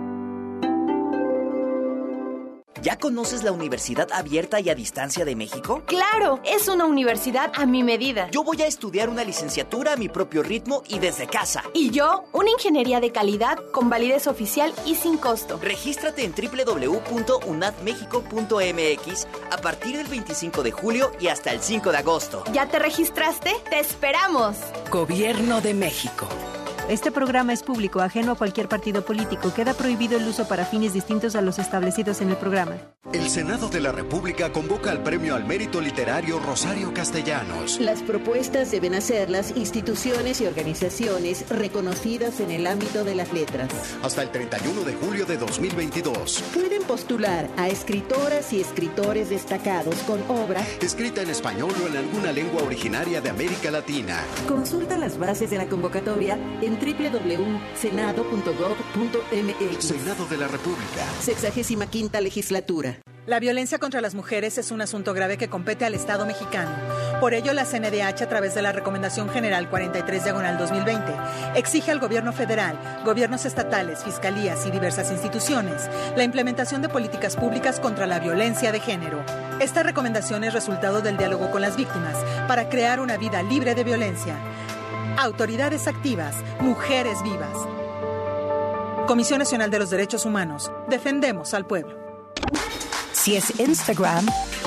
¿Ya conoces la Universidad Abierta y a Distancia de México? ¡Claro! Es una universidad a mi medida. Yo voy a estudiar una licenciatura a mi propio ritmo y desde casa. Y yo, una ingeniería de calidad con validez oficial y sin costo. Regístrate en doble u doble u doble u punto unad mexico punto m x a partir del veinticinco de julio y hasta el cinco de agosto. ¿Ya te registraste? ¡Te esperamos! Gobierno de México. Este programa es público, ajeno a cualquier partido político. Queda prohibido el uso para fines distintos a los establecidos en el programa. El Senado de la República convoca al Premio al Mérito Literario Rosario Castellanos. Las propuestas deben hacerlas instituciones y organizaciones reconocidas en el ámbito de las letras. Hasta el treinta y uno de julio de dos mil veintidós. Pueden postular a escritoras y escritores destacados con obra escrita en español o en alguna lengua originaria de América Latina. Consulta las bases de la convocatoria en doble u doble u doble u punto senado punto gob punto m x. Senado de la República. Sexagésima quinta legislatura. La violencia contra las mujeres es un asunto grave que compete al Estado mexicano. Por ello, la C N D H, a través de la Recomendación General cuarenta y tres diagonal dos mil veinte, exige al Gobierno federal, gobiernos estatales, fiscalías y diversas instituciones la implementación de políticas públicas contra la violencia de género. Esta recomendación es resultado del diálogo con las víctimas para crear una vida libre de violencia. Autoridades activas, mujeres vivas. Comisión Nacional de los Derechos Humanos. Defendemos al pueblo. Si es Instagram,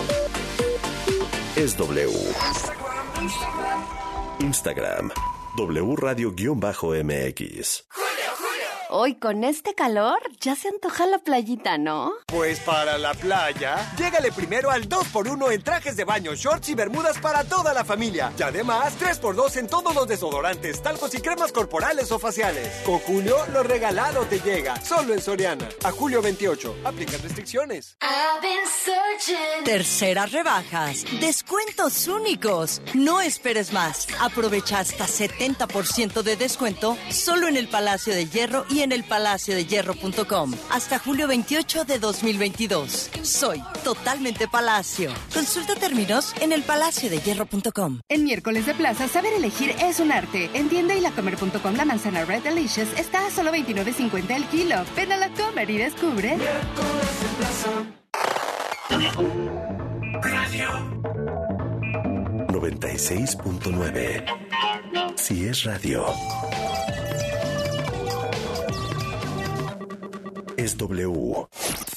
es W. Instagram, W Radio-M X. Hoy con este calor ya se antoja la playita, ¿no? Pues para la playa, llégale primero al dos por uno en trajes de baño, shorts y bermudas para toda la familia. Y además, tres por dos en todos los desodorantes, talcos y cremas corporales o faciales. Con Julio, lo regalado te llega. Solo en Soriana. A julio veintiocho. Aplican restricciones. Terceras rebajas. Descuentos únicos. No esperes más. Aprovecha hasta setenta por ciento de descuento solo en el Palacio de Hierro y en el palacio de hierro punto com. Hasta julio veintiocho de dos mil veintidós. Soy totalmente Palacio. Consulta términos en el palacio de hierro punto com. En miércoles de plaza, saber elegir es un arte. En tienda y la comer punto com la manzana Red Delicious está a solo veintinueve cincuenta el kilo. Ven a la Comer y descubre. Miércoles de plaza. Radio noventa y seis punto nueve. Si es radio, es W.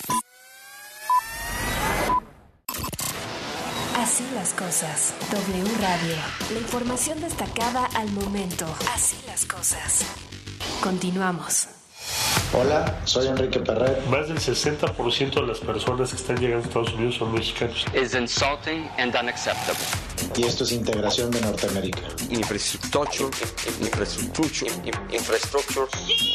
Así las cosas. W Radio. La información destacada al momento. Así las cosas. Continuamos. Hola, soy Enrique Perret. Más del sesenta por ciento de las personas que están llegando a Estados Unidos son mexicanos. Es insulting and unacceptable. Y esto es integración de Norteamérica. Infrastructure, infrastructure, infrastructure.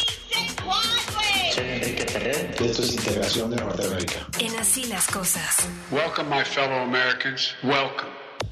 Soy Enrique Perret. Y esto es integración de Norteamérica. En Así las cosas. Welcome, my fellow Americans. Welcome.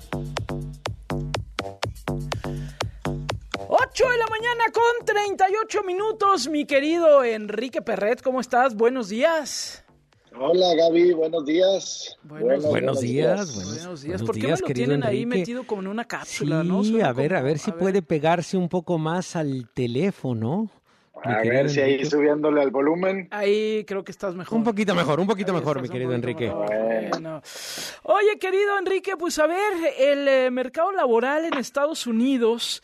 ocho de la mañana con treinta y ocho minutos, mi querido Enrique Perret, ¿cómo estás? Buenos días. Hola Gaby, buenos días. Buenos, buenos, buenos días, días. Buenos, buenos días. Buenos ¿Por qué días, me lo querido tienen Enrique? ahí metido como en una cápsula, sí, no? Suena a ver, como, a ver si a puede ver. pegarse un poco más al teléfono. A ver si ahí subiéndole al volumen. Ahí creo que estás mejor. Un poquito mejor, un poquito ahí mejor, mi querido Enrique. Bueno. Oye, querido Enrique, pues a ver, el eh, mercado laboral en Estados Unidos,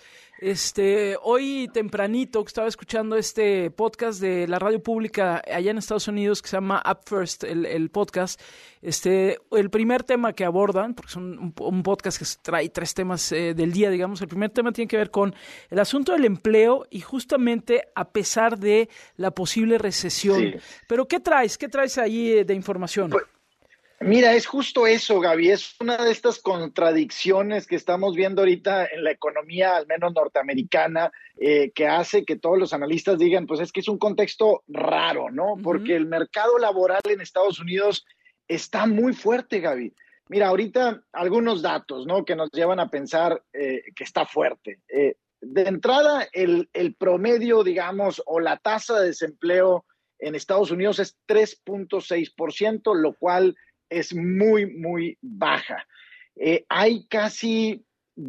este, hoy tempranito que estaba escuchando este podcast de la radio pública allá en Estados Unidos que se llama Up First, el, el podcast, este, el primer tema que abordan, porque son un, un podcast que trae tres temas eh, del día, digamos, el primer tema tiene que ver con el asunto del empleo y justamente a pesar de la posible recesión. Sí. Pero ¿qué traes? ¿Qué traes ahí de información? Pues, mira, es justo eso, Gaby, es una de estas contradicciones que estamos viendo ahorita en la economía, al menos norteamericana, eh, que hace que todos los analistas digan, pues es que es un contexto raro, ¿no? Uh-huh. Porque el mercado laboral en Estados Unidos está muy fuerte, Gaby. Mira, ahorita algunos datos, ¿no? Que nos llevan a pensar eh, que está fuerte. Eh, de entrada, el, el promedio, digamos, o la tasa de desempleo en Estados Unidos es tres punto seis por ciento, lo cual es muy, muy baja. Eh, hay casi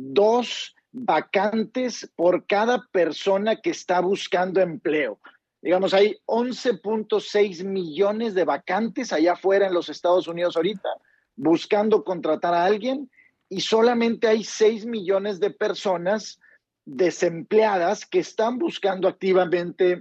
dos vacantes por cada persona que está buscando empleo. Digamos, hay once punto seis millones de vacantes allá afuera en los Estados Unidos ahorita, buscando contratar a alguien, y solamente hay seis millones de personas desempleadas que están buscando activamente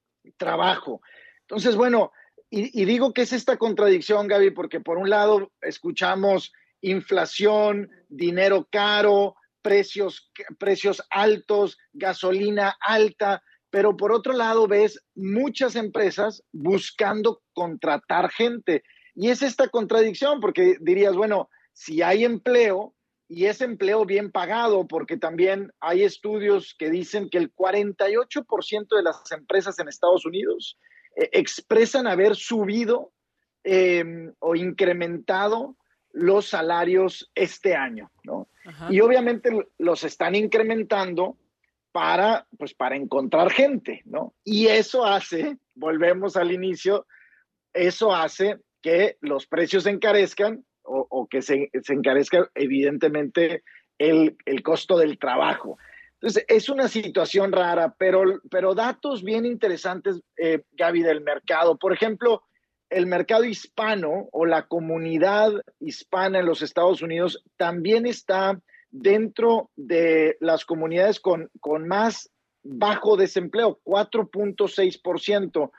trabajo. Entonces, bueno, Y, y digo que es esta contradicción, Gaby, porque por un lado escuchamos inflación, dinero caro, precios, precios altos, gasolina alta, pero por otro lado ves muchas empresas buscando contratar gente. Y es esta contradicción, porque dirías, bueno, si hay empleo y es empleo bien pagado, porque también hay estudios que dicen que el cuarenta y ocho por ciento de las empresas en Estados Unidos expresan haber subido eh, o incrementado los salarios este año, ¿no? Ajá. Y obviamente los están incrementando para, pues, para encontrar gente, ¿no? Y eso hace, volvemos al inicio, eso hace que los precios se encarezcan o, o que se, se encarezca evidentemente el, el costo del trabajo. Entonces, es una situación rara, pero, pero datos bien interesantes, eh, Gaby, del mercado. Por ejemplo, el mercado hispano o la comunidad hispana en los Estados Unidos también está dentro de las comunidades con, con más bajo desempleo, cuatro punto seis por ciento.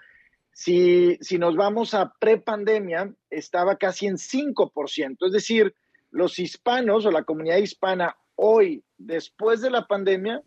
Si, si nos vamos a prepandemia, estaba casi en cinco por ciento. Es decir, los hispanos o la comunidad hispana hoy, después de la pandemia,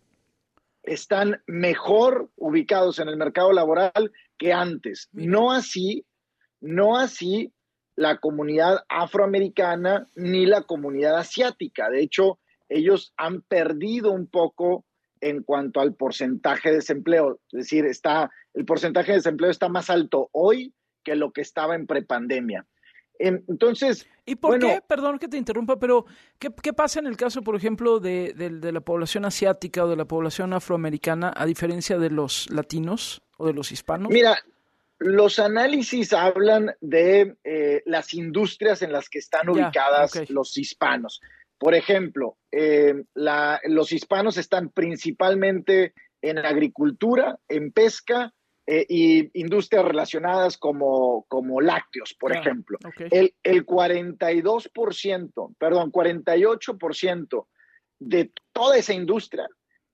están mejor ubicados en el mercado laboral que antes. No así, no así la comunidad afroamericana ni la comunidad asiática. De hecho, ellos han perdido un poco en cuanto al porcentaje de desempleo. Es decir, está, el porcentaje de desempleo está más alto hoy que lo que estaba en prepandemia. Entonces, ¿y por bueno, qué? Perdón que te interrumpa, pero ¿qué, qué pasa en el caso, por ejemplo, de, de, de la población asiática o de la población afroamericana a diferencia de los latinos o de los hispanos? Mira, los análisis hablan de eh, las industrias en las que están ya, ubicadas okay. los hispanos. Por ejemplo, eh, la, los hispanos están principalmente en agricultura, en pesca, Eh, y industrias relacionadas como, como lácteos, por ah, ejemplo. Okay. El, el cuarenta y dos por ciento, perdón, cuarenta y ocho por ciento de toda esa industria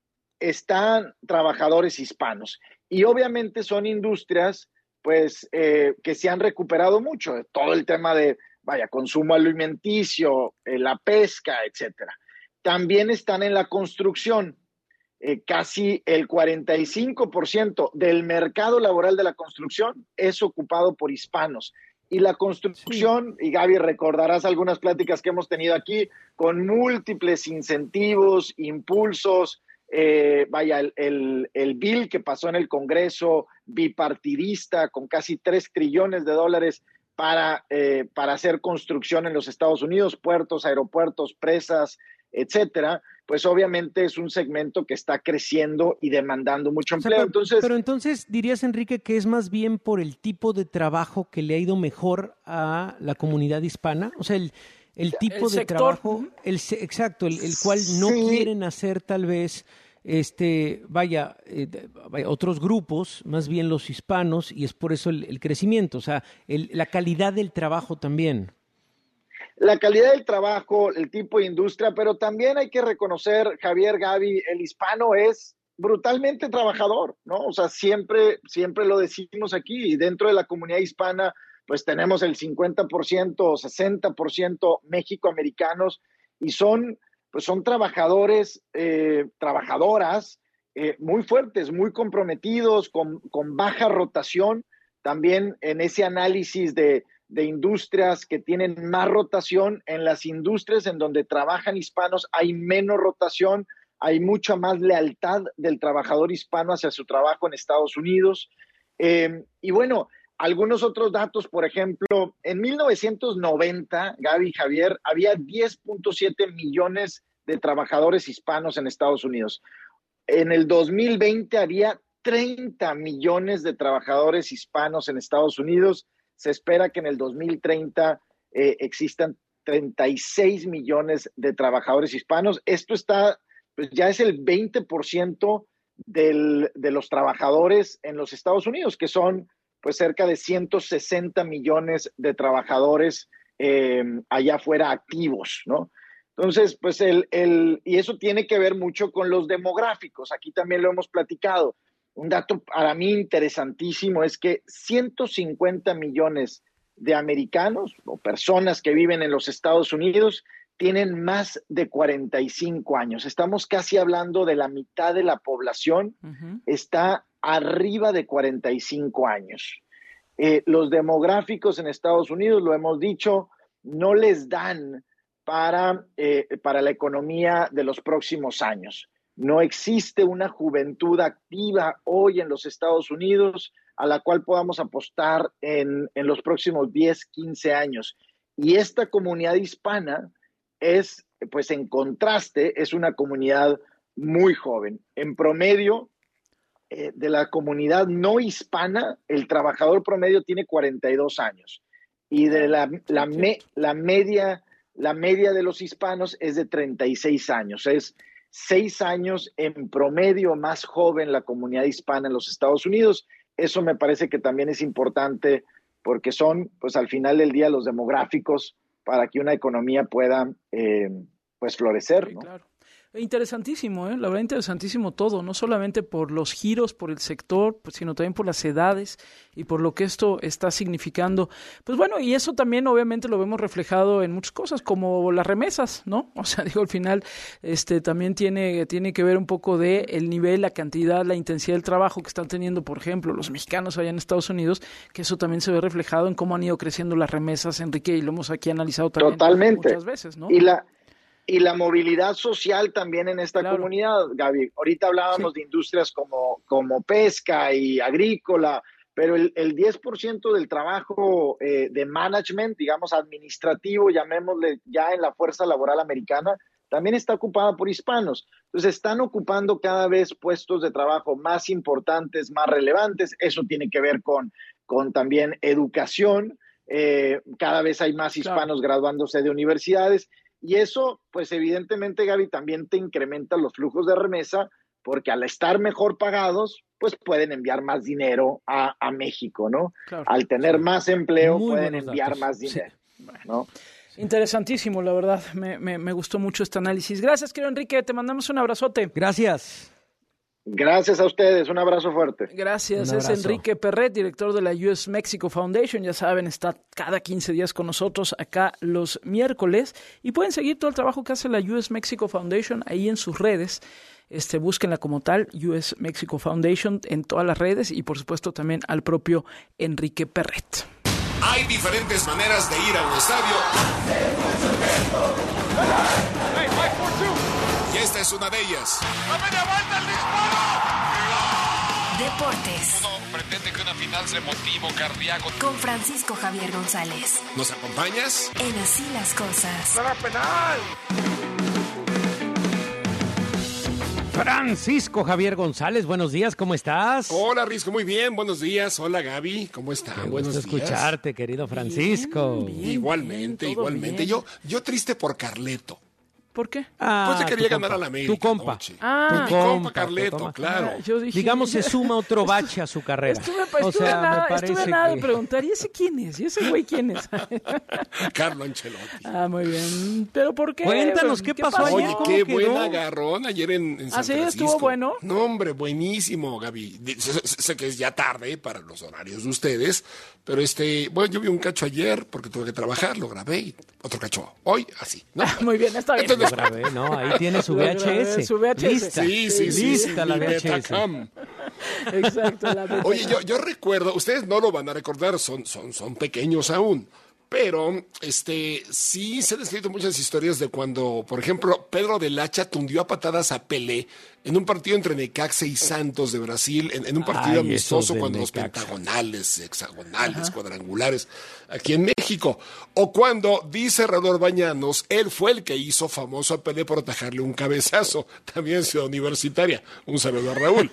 están trabajadores hispanos. Y obviamente son industrias pues, eh, que se han recuperado mucho. De todo el tema de, vaya, consumo alimenticio, eh, la pesca, etcétera. También están en la construcción. Eh, casi el cuarenta y cinco por ciento del mercado laboral de la construcción es ocupado por hispanos. Y la construcción, sí. y Gaby, recordarás algunas pláticas que hemos tenido aquí, con múltiples incentivos, impulsos, eh, vaya, el, el, el bill que pasó en el Congreso, bipartidista, con casi tres trillones de dólares para, eh, para hacer construcción en los Estados Unidos, puertos, aeropuertos, presas, etcétera, pues obviamente es un segmento que está creciendo y demandando mucho empleo. O sea, pero, entonces, pero entonces dirías, Enrique, que es más bien por el tipo de trabajo que le ha ido mejor a la comunidad hispana, o sea, el, el tipo el de sector. trabajo, el exacto, el, el cual no sí. quieren hacer tal vez este, vaya, eh, vaya, otros grupos, más bien los hispanos, y es por eso el, el crecimiento, o sea, el, la calidad del trabajo también. La calidad del trabajo, el tipo de industria, pero también hay que reconocer, Javier, Gaby, el hispano es brutalmente trabajador, ¿no? O sea, siempre, siempre lo decimos aquí, y dentro de la comunidad hispana, pues tenemos el cincuenta por ciento o sesenta por ciento mexicoamericanos, y son, pues son trabajadores, eh, trabajadoras eh, muy fuertes, muy comprometidos, con, con baja rotación. También en ese análisis de de industrias que tienen más rotación, en las industrias en donde trabajan hispanos hay menos rotación, hay mucha más lealtad del trabajador hispano hacia su trabajo en Estados Unidos. Eh, y bueno, algunos otros datos, por ejemplo, en mil novecientos noventa, Gaby y Javier, había diez punto siete millones de trabajadores hispanos en Estados Unidos. En el dos mil veinte había treinta millones de trabajadores hispanos en Estados Unidos. Se espera que en el dos mil treinta eh, existan treinta y seis millones de trabajadores hispanos. Esto está, pues ya es el veinte por ciento del, de los trabajadores en los Estados Unidos, que son pues cerca de ciento sesenta millones de trabajadores eh, allá afuera activos, ¿no? Entonces, pues el, el, y eso tiene que ver mucho con los demográficos. Aquí también lo hemos platicado. Un dato para mí interesantísimo es que ciento cincuenta millones de americanos o personas que viven en los Estados Unidos tienen más de cuarenta y cinco años. Estamos casi hablando de la mitad de la población, uh-huh. está arriba de cuarenta y cinco años. Eh, los demográficos en Estados Unidos, lo hemos dicho, no les dan para, eh, para la economía de los próximos años. No existe una juventud activa hoy en los Estados Unidos a la cual podamos apostar en, en los próximos diez, quince años. Y esta comunidad hispana es, pues en contraste, es una comunidad muy joven. En promedio, eh, de la comunidad no hispana, el trabajador promedio tiene cuarenta y dos años. Y de la, la, me, la, media, la media de los hispanos es de treinta y seis años. Es seis años en promedio más joven la comunidad hispana en los Estados Unidos. Eso me parece que también es importante porque son, pues al final del día, los demográficos para que una economía pueda, eh, pues florecer, ¿no? Sí, claro. Interesantísimo, ¿eh? La verdad, interesantísimo todo, no solamente por los giros, por el sector, pues, sino también por las edades y por lo que esto está significando. Pues bueno, y eso también obviamente lo vemos reflejado en muchas cosas, como las remesas, ¿no? O sea, digo, al final este también tiene, tiene que ver un poco de el nivel, la cantidad, la intensidad del trabajo que están teniendo, por ejemplo, los mexicanos allá en Estados Unidos, que eso también se ve reflejado en cómo han ido creciendo las remesas, Enrique, y lo hemos aquí analizado también Totalmente. muchas veces, ¿no? Y la Y la movilidad social también en esta claro. comunidad, Gaby. Ahorita hablábamos sí. de industrias como, como pesca y agrícola, pero el, el diez por ciento del trabajo eh, de management, digamos administrativo, llamémosle ya en la fuerza laboral americana, también está ocupada por hispanos. Entonces están ocupando cada vez puestos de trabajo más importantes, más relevantes. Eso tiene que ver con, con también educación. Eh, cada vez hay más hispanos claro. graduándose de universidades. Y eso, pues evidentemente, Gaby, también te incrementa los flujos de remesa, porque al estar mejor pagados, pues pueden enviar más dinero a, a México, ¿no? Claro. Al tener sí. más empleo, Muy pueden enviar datos. más dinero, sí. ¿no? Interesantísimo, la verdad. Me, me, me gustó mucho este análisis. Gracias, querido Enrique. Te mandamos un abrazote. Gracias. Gracias a ustedes, un abrazo fuerte. Gracias, abrazo. Es Enrique Perret, director de la U S Mexico Foundation, ya saben, está cada quince días con nosotros acá los miércoles y pueden seguir todo el trabajo que hace la U S Mexico Foundation ahí en sus redes, este, búsquenla como tal, U S Mexico Foundation en todas las redes y por supuesto también al propio Enrique Perret. Hay diferentes maneras de ir a un estadio. Y esta es una de ellas. Deportes. Uno pretende que una final sea motivo cardíaco. Con Francisco Javier González. ¿Nos acompañas? En Así las Cosas. ¡Para penal! Francisco Javier González, buenos días, ¿cómo estás? Hola, Risco, muy bien, buenos días. Hola, Gaby, ¿cómo están? Qué buenos gusto días. escucharte, querido Francisco. Bien, bien, igualmente, bien, igualmente. Bien. Yo, yo triste por Carleto. ¿Por qué? Ah, pues se quería tu ganar compa, a la América. Tu compa. Anoche. Ah. Mi Tu compa Carleto, toma. claro. Ah, yo dije, Digamos, ya- se suma otro bache a su carrera. Estuve, o estuve sea, nada, me parece estuve nada que... de preguntar, ¿y ese quién es? ¿Y ese güey quién es? Carlo Ancelotti. Ah, muy bien. ¿Pero por qué? Cuéntanos, ¿qué pasó ayer? Oye, ¿Cómo qué quedó? buen agarrón ayer en, en San ¿Ah, sí? Francisco. ¿Estuvo bueno? No, hombre, buenísimo, Gaby. Di- Sé, sé- sé que es ya tarde para los horarios de ustedes, pero este, bueno, yo vi un cacho ayer porque tuve que trabajar, lo grabé y otro cacho hoy, así, ¿no? Ah, muy bien, está bien. Entonces, Lo grabé, ¿no? Ahí tiene su Lo V H S. grabé, su V H S. Lista. Sí, sí, sí, Lista sí, la mi V H S. Betacam. Exacto. La Betacam. Oye, yo, yo recuerdo, ustedes no lo van a recordar, son, son, son pequeños aún, pero este sí se han escrito muchas historias de cuando, por ejemplo, Pedro del Hacha tundió a patadas a Pelé en un partido entre Necaxa y Santos de Brasil, en, en un partido Ay, amistoso esos del cuando los Necaxa. pentagonales, hexagonales, cuadrangulares, aquí en México. O cuando, dice Raúl Orbañanos, él fue el que hizo famoso a Pelé por atajarle un cabezazo, también en Ciudad Universitaria. Un saludo a Raúl.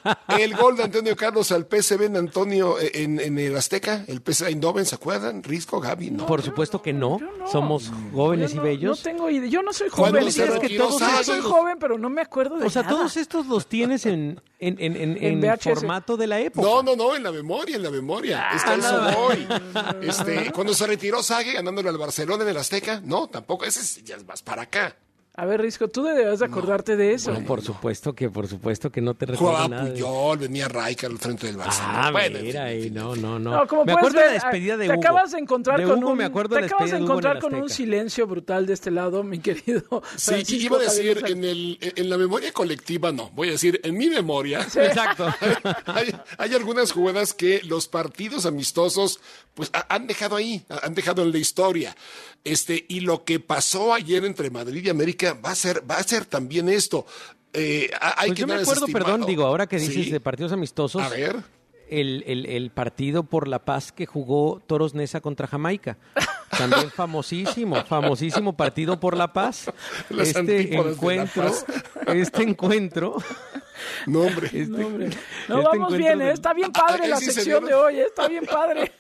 El gol de Antonio Carlos al P S V en Antonio, en, en el Azteca, el P S V Eindhoven, ¿se acuerdan? Risco, Gaby, ¿no? Por supuesto que no. Somos jóvenes Yo no, y bellos. No tengo idea. Yo no soy ¿Cuándo joven. se Es que retiró todos Sague? soy joven, pero no me acuerdo de O sea, nada. todos estos los tienes en, en, en, en, En en V H S. formato de la época. No, no, no, en la memoria, en la memoria. Es que a eso no. voy. Este, cuando se retiró Sague ganándole al Barcelona en el Azteca, no, tampoco, ese es, ya es más para acá. A ver, Risco, tú debes de acordarte de eso. No, por supuesto que, por supuesto que no te recuerdo Jugaba nada. de- Puyol, venía Rijkaard al frente del Barcelona. Ah, Bueno, en mira, fin, en ahí, fin, no, en fin. no, no. No, como me puedes acuerdo de la ver, despedida de te Hugo. acabas de encontrar de con Hugo un, me acuerdo de te la acabas de despedida de Hugo en el encontrar con un Azteca. silencio brutal de este lado, mi querido. Sí, Francisco y iba a decir, Javier en, el, en la memoria colectiva, no, voy a decir, en mi memoria, Exacto. hay, hay algunas jugadas que los partidos amistosos pues ha- han dejado ahí, ha- han dejado en la historia. Este, y lo que pasó ayer entre Madrid y América va a ser, va a ser también esto. Eh, ha- hay Pues que yo me no acuerdo, desestimar- perdón, digo, ahora que dices Sí. de partidos amistosos, A ver. el, el, el partido por la paz que jugó Toros Neza contra Jamaica. También famosísimo, famosísimo partido por la paz. Las Este antípodas de la encuentro, paz. este encuentro, No, hombre. este, No, hombre. este No, vamos encuentro bien, de- ¿eh? Está bien padre Ah, la sí se sección de dieron. hoy, ¿eh? Está bien padre.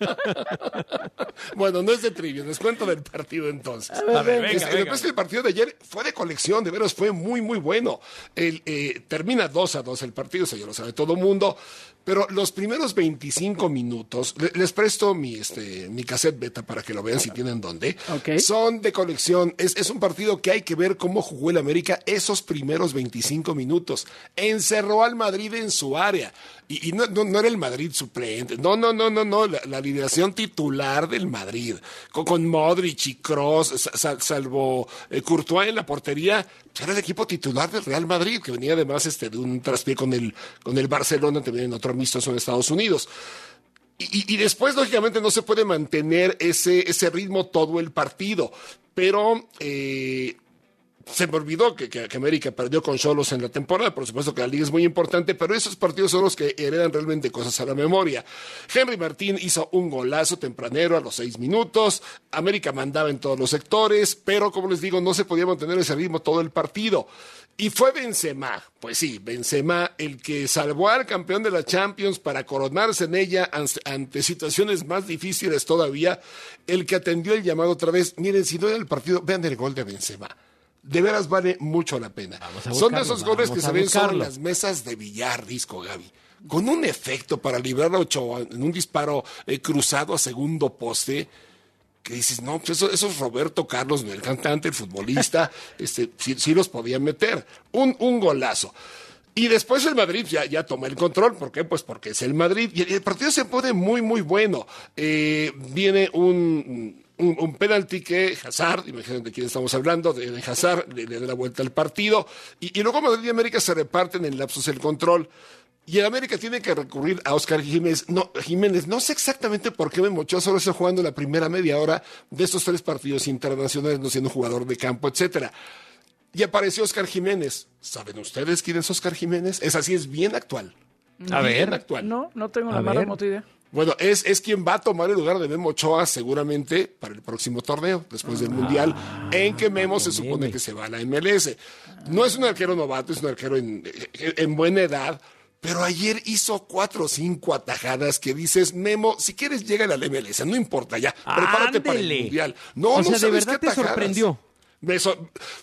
Bueno, no es de trivia, les cuento del partido entonces. A ver, A ver, venga, Este, venga. Después que el partido de ayer fue de colección, de veras fue muy, muy bueno. El, eh, termina dos a dos el partido, eso ya lo sabe todo el mundo, pero los primeros veinticinco minutos, le- les presto mi, este, mi cassette beta para que lo vean si tienen dónde, Ok. son de colección. Es, es un partido que hay que ver cómo jugó el América esos primeros veinticinco minutos. Encerró al Madrid en su área. Y, y no, no, no era el Madrid suplente. No, no, no, no, no. La, la alineación titular del Madrid. Con, con Modric y Kroos, sal, salvo eh, Courtois en la portería. Era el equipo titular del Real Madrid, que venía además este, de un traspié con el, con el Barcelona, también en otro amistoso en Estados Unidos. Y, y- y después, lógicamente, no se puede mantener ese, ese ritmo todo el partido. Pero eh, se me olvidó que, que- que América perdió con Xolos en la temporada. Por supuesto que la liga es muy importante, pero esos partidos son los que heredan realmente cosas a la memoria. Henry Martín hizo un golazo tempranero a los seis minutos. América mandaba en todos los sectores, pero como les digo, no se podía mantener ese ritmo todo el partido. Y fue Benzema, pues sí, Benzema el que salvó al campeón de la Champions para coronarse en ella ante, ante situaciones más difíciles todavía, el que atendió el llamado otra vez. Miren, si no era el partido, vean el gol de Benzema. De veras vale mucho la pena. a Son buscarlo, de esos goles vamos que a se ven solo en buscarlo. las mesas de billar, disco Gaby. Con un efecto para librar a Ochoa en un disparo eh, cruzado a segundo poste, que dices, no, pues eso, eso es Roberto Carlos, el cantante, el futbolista, este, sí, sí los podía meter. Un, un golazo. Y después el Madrid ya, ya toma el control. ¿Por qué? Pues porque es el Madrid. Y el, el partido se pone muy, muy bueno. Eh, viene un, un, un penalti que Hazard, imagínate de quién estamos hablando, de, de Hazard, le, le da la vuelta al partido. Y, y luego Madrid y América se reparten en lapsos el control. Y el América tiene que recurrir a Óscar Jiménez. No, Jiménez, no sé exactamente por qué Memo Ochoa solo está jugando la primera media hora de estos tres partidos internacionales, no siendo jugador de campo, etcétera. Y apareció Óscar Jiménez. ¿Saben ustedes quién es Óscar Jiménez? Es así, es bien actual. A bien ver. actual. No, no tengo A la más ver. remota idea. Bueno, es, es quien va a tomar el lugar de Memo Ochoa seguramente para el próximo torneo, después del Mundial, en que Memo se supone Meme. que se va a la M L S. No es un arquero novato, es un arquero en, en buena edad, pero ayer hizo cuatro o cinco atajadas que dices, Memo, si quieres llega a la M L S, no importa ya, prepárate para el Ándele. Mundial. No, O no sea, ¿de sabes verdad qué te atajadas. sorprendió? Me so-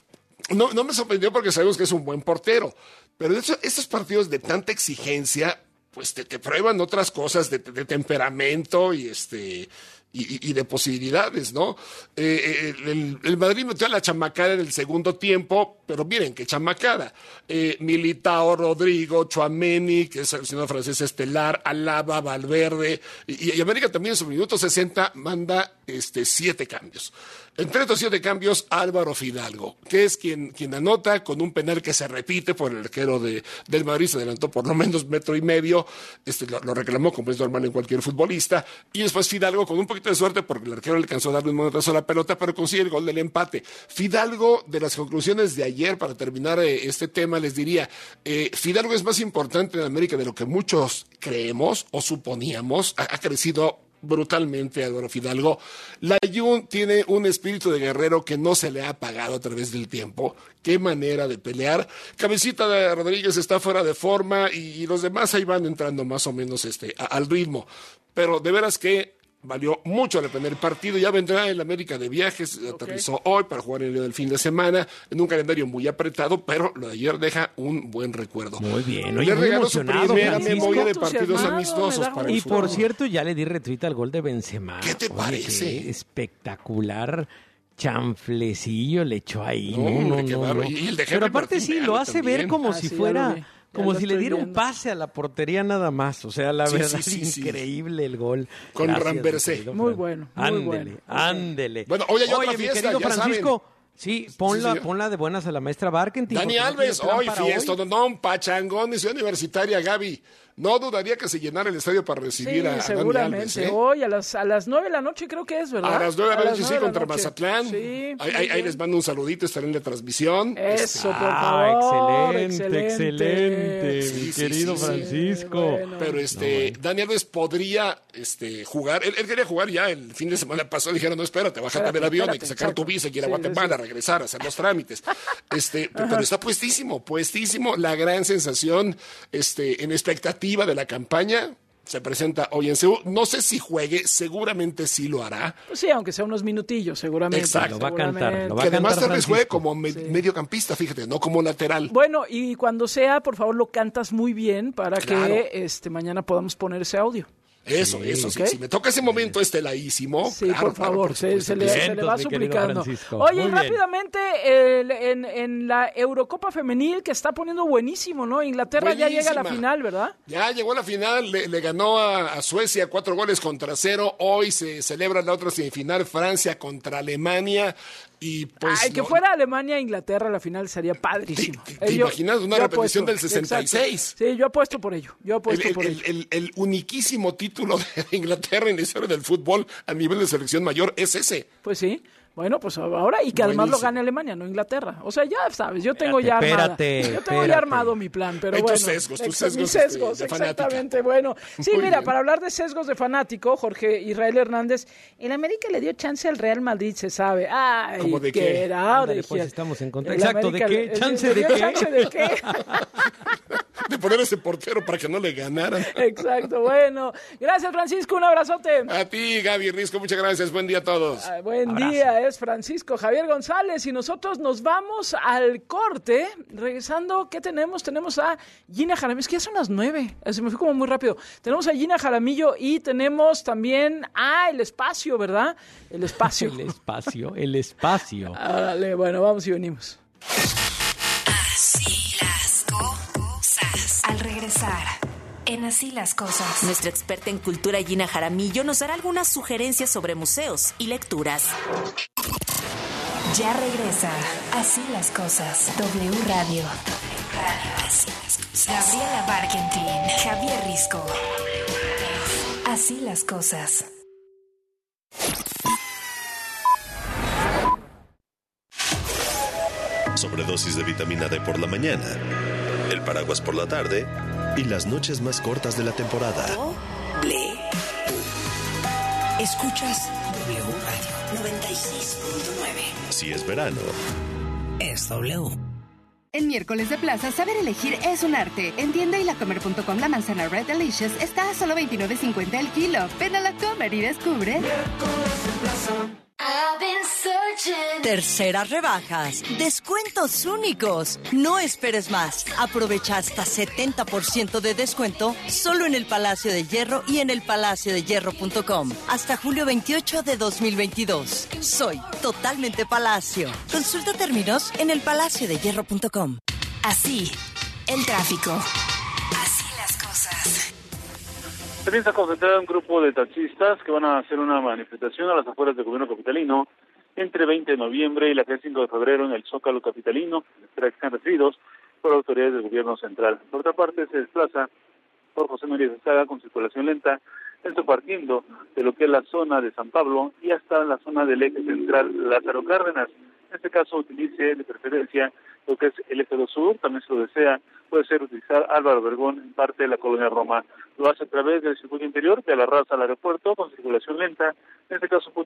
no, no me sorprendió porque sabemos que es un buen portero. Pero de hecho, estos partidos de tanta exigencia, pues te, te prueban otras cosas de, de temperamento y este... Y, y de posibilidades, ¿no? Eh, el, el Madrid metió a la chamacada en el segundo tiempo, pero miren qué chamacada. Eh, Militao, Rodrigo, Tchouaméni, que es el seleccionado francés estelar, Alaba, Valverde, y, y América también en su minuto sesenta manda este, siete cambios. Entre estos siete cambios, Álvaro Fidalgo, que es quien, quien anota con un penal que se repite por el arquero de, del Madrid, se adelantó por lo menos metro y medio, este, lo, lo reclamó como es normal en cualquier futbolista, y después Fidalgo con un poquito de suerte porque el arquero le alcanzó a darle un momento a la pelota, pero consigue el gol del empate. Fidalgo, de las conclusiones de ayer, para terminar eh, este tema, les diría, eh, Fidalgo es más importante en América de lo que muchos creemos o suponíamos, ha, ha crecido brutalmente Álvaro Fidalgo. Layún tiene un espíritu de guerrero que no se le ha apagado a través del tiempo. Qué manera de pelear. Cabecita de Rodríguez está fuera de forma y, y los demás ahí van entrando más o menos este, a, al ritmo. Pero de veras que valió mucho la pena el partido. Ya vendrá el América de viajes, okay. Aterrizó hoy para jugar en el fin de semana, en un calendario muy apretado, pero lo de ayer deja un buen recuerdo. Muy bien, le regaló su primera memoria de partidos amistosos para Y el por cierto, ya le di retweet al gol de Benzema. ¿Qué te Oye, parece? Qué espectacular. Chanflecillo le echó ahí. No, no, hombre, no, no, no. Y el de Pero aparte sí, lo hace también. ver como ah, si sí, fuera... Como si le diera viendo. un pase a la portería nada más. O sea, la sí, verdad, sí, sí, increíble sí. el gol. Con Ramversé. Muy bueno, muy ándele, bueno. Ándele. Bueno, hoy hay otra Oye, fiesta, mi querido ya Francisco, sí, ponla, sí, sí. ponla de buenas a la maestra Barkentin. Dani Alves, no hoy fiesta, hoy. no, no, un pachangón y Ciudad Universitaria, Gaby. No dudaría que se llenara el estadio para recibir sí, a, a seguramente. Dani Alves. ¿eh? Hoy a las, a las nueve de la noche creo que es, ¿verdad? A las nueve de la noche, sí, de contra la noche. Mazatlán. Sí, ahí, ahí, ahí les mando un saludito, estaré en la transmisión. Eso, por Ah, favor. excelente, excelente, Sí, mi sí, querido sí, sí. Francisco. Bueno. Pero este, No, bueno. Dani Alves podría este, jugar. Él, él quería jugar ya el fin de semana pasado. Dijeron, no, espérate, bájate Espérate, del avión, hay espérate, que sacar exacto. tu visa, ir a Sí, Guatemala, sí. regresar, hacer los trámites. Este, pero está puestísimo, puestísimo. La gran sensación este, en expectativa de la campaña. Se presenta hoy en Seúl. No sé si juegue, seguramente sí lo hará. Pues sí, aunque sea unos minutillos, seguramente. Exacto. Lo va a cantar, lo va Que a además cantar tal vez juegue Francisco. como me- Sí. mediocampista, fíjate, no como lateral. Bueno, y cuando sea, por favor, lo cantas muy bien para Claro. que este mañana podamos poner ese audio. Eso, Sí, eso, sí. ok. Si me toca ese momento esteladísimo. Sí, claro, por claro, favor, por se, supuesto se que le, sí. se le va Vientos, mi querido suplicando. Francisco. Oye, Muy y bien. rápidamente, el- en, en la Eurocopa Femenil, que está poniendo buenísimo, ¿no? Inglaterra ya llega a la Buenísima. final, ¿verdad? Ya llegó a la final, le, le ganó a, a Suecia cuatro goles contra cero. Hoy se celebra la otra semifinal, Francia contra Alemania. Y pues. Ay, que no- fuera Alemania e Inglaterra la final sería padrísimo. ¿Te- Eh, te- te yo- imaginas una yo repetición apuesto, del sesenta y seis? exacto. Sí, yo apuesto por ello. Yo El, apuesto el- por el- ello. el- el uniquísimo título de Inglaterra en la historia del fútbol a nivel de selección mayor es ese. Pues sí. Bueno, pues ahora, y que además lo Buenísimo. gane Alemania, no Inglaterra. O sea, ya sabes, yo tengo ya Espérate, armada. espérate, yo tengo espérate. ya armado mi plan, pero Hay tus bueno. sesgos, tus ex- sesgos, mis este, sesgos, de fanática. exactamente. Bueno, sí, Muy mira, bien. para hablar de sesgos de fanático, Jorge Israel Hernández, el América le dio chance al Real Madrid, se sabe. Ay, ¿Cómo de que qué? era, Ándale, de pues, que- estamos en contra. el Exacto, ¿de América qué? le- ¿Chance le de dio qué? chance de qué? De poner ese portero para que no le ganaran. Exacto, bueno. Gracias, Francisco, un abrazote. A ti, Gaby Risco, muchas gracias. Buen día a todos. Ah, buen Abrazo. día, es Francisco Javier González y nosotros nos vamos al corte. Regresando, ¿qué tenemos? Tenemos a Gina Jaramillo, es que ya son las nueve, se me fue como muy rápido. Tenemos a Gina Jaramillo y tenemos también a El Espacio, ¿verdad? El Espacio. El espacio, el espacio. Árale, bueno, vamos y venimos. Así las cosas. Al regresar, en Así las cosas. Nuestra experta en cultura Gina Jaramillo nos dará algunas sugerencias sobre museos y lecturas. Ya regresa. Así las cosas. W Radio. Radio. Así las cosas. Gabriela Barkentin. Javier Risco. Así las cosas. Sobredosis de vitamina D por la mañana, el paraguas por la tarde y las noches más cortas de la temporada. W. Escuchas W Radio noventa y seis punto nueve. Si es verano, Es W. En miércoles de plaza, saber elegir es un arte. En tienda y la comer punto com la manzana Red Delicious está a solo veintinueve cincuenta el kilo. Ven a la Comer y descubre. Terceras rebajas, descuentos únicos. No esperes más. Aprovecha hasta setenta por ciento de descuento solo en el Palacio de Hierro y en el palacio de hierro punto com. Hasta julio veintiocho de dos mil veintidós. Soy totalmente Palacio. Consulta términos en el palacio de hierro punto com. Así, el tráfico. Así las cosas. Se piensa concentrar un grupo de taxistas que van a hacer una manifestación a las afueras del gobierno capitalino entre veinte de noviembre y la cinco de febrero en el Zócalo capitalino, para que sean recibidos por autoridades del gobierno central. Por otra parte, se desplaza por José María Zaga con circulación lenta, esto partiendo de lo que es la zona de San Pablo y hasta la zona del eje central Lázaro Cárdenas. En este caso, utilice de preferencia lo que es el eje dos sur, también se lo desea, puede ser utilizar Álvaro Obregón en parte de la colonia Roma. Lo hace a través del circuito interior de la Raza al aeropuerto con circulación lenta, en este caso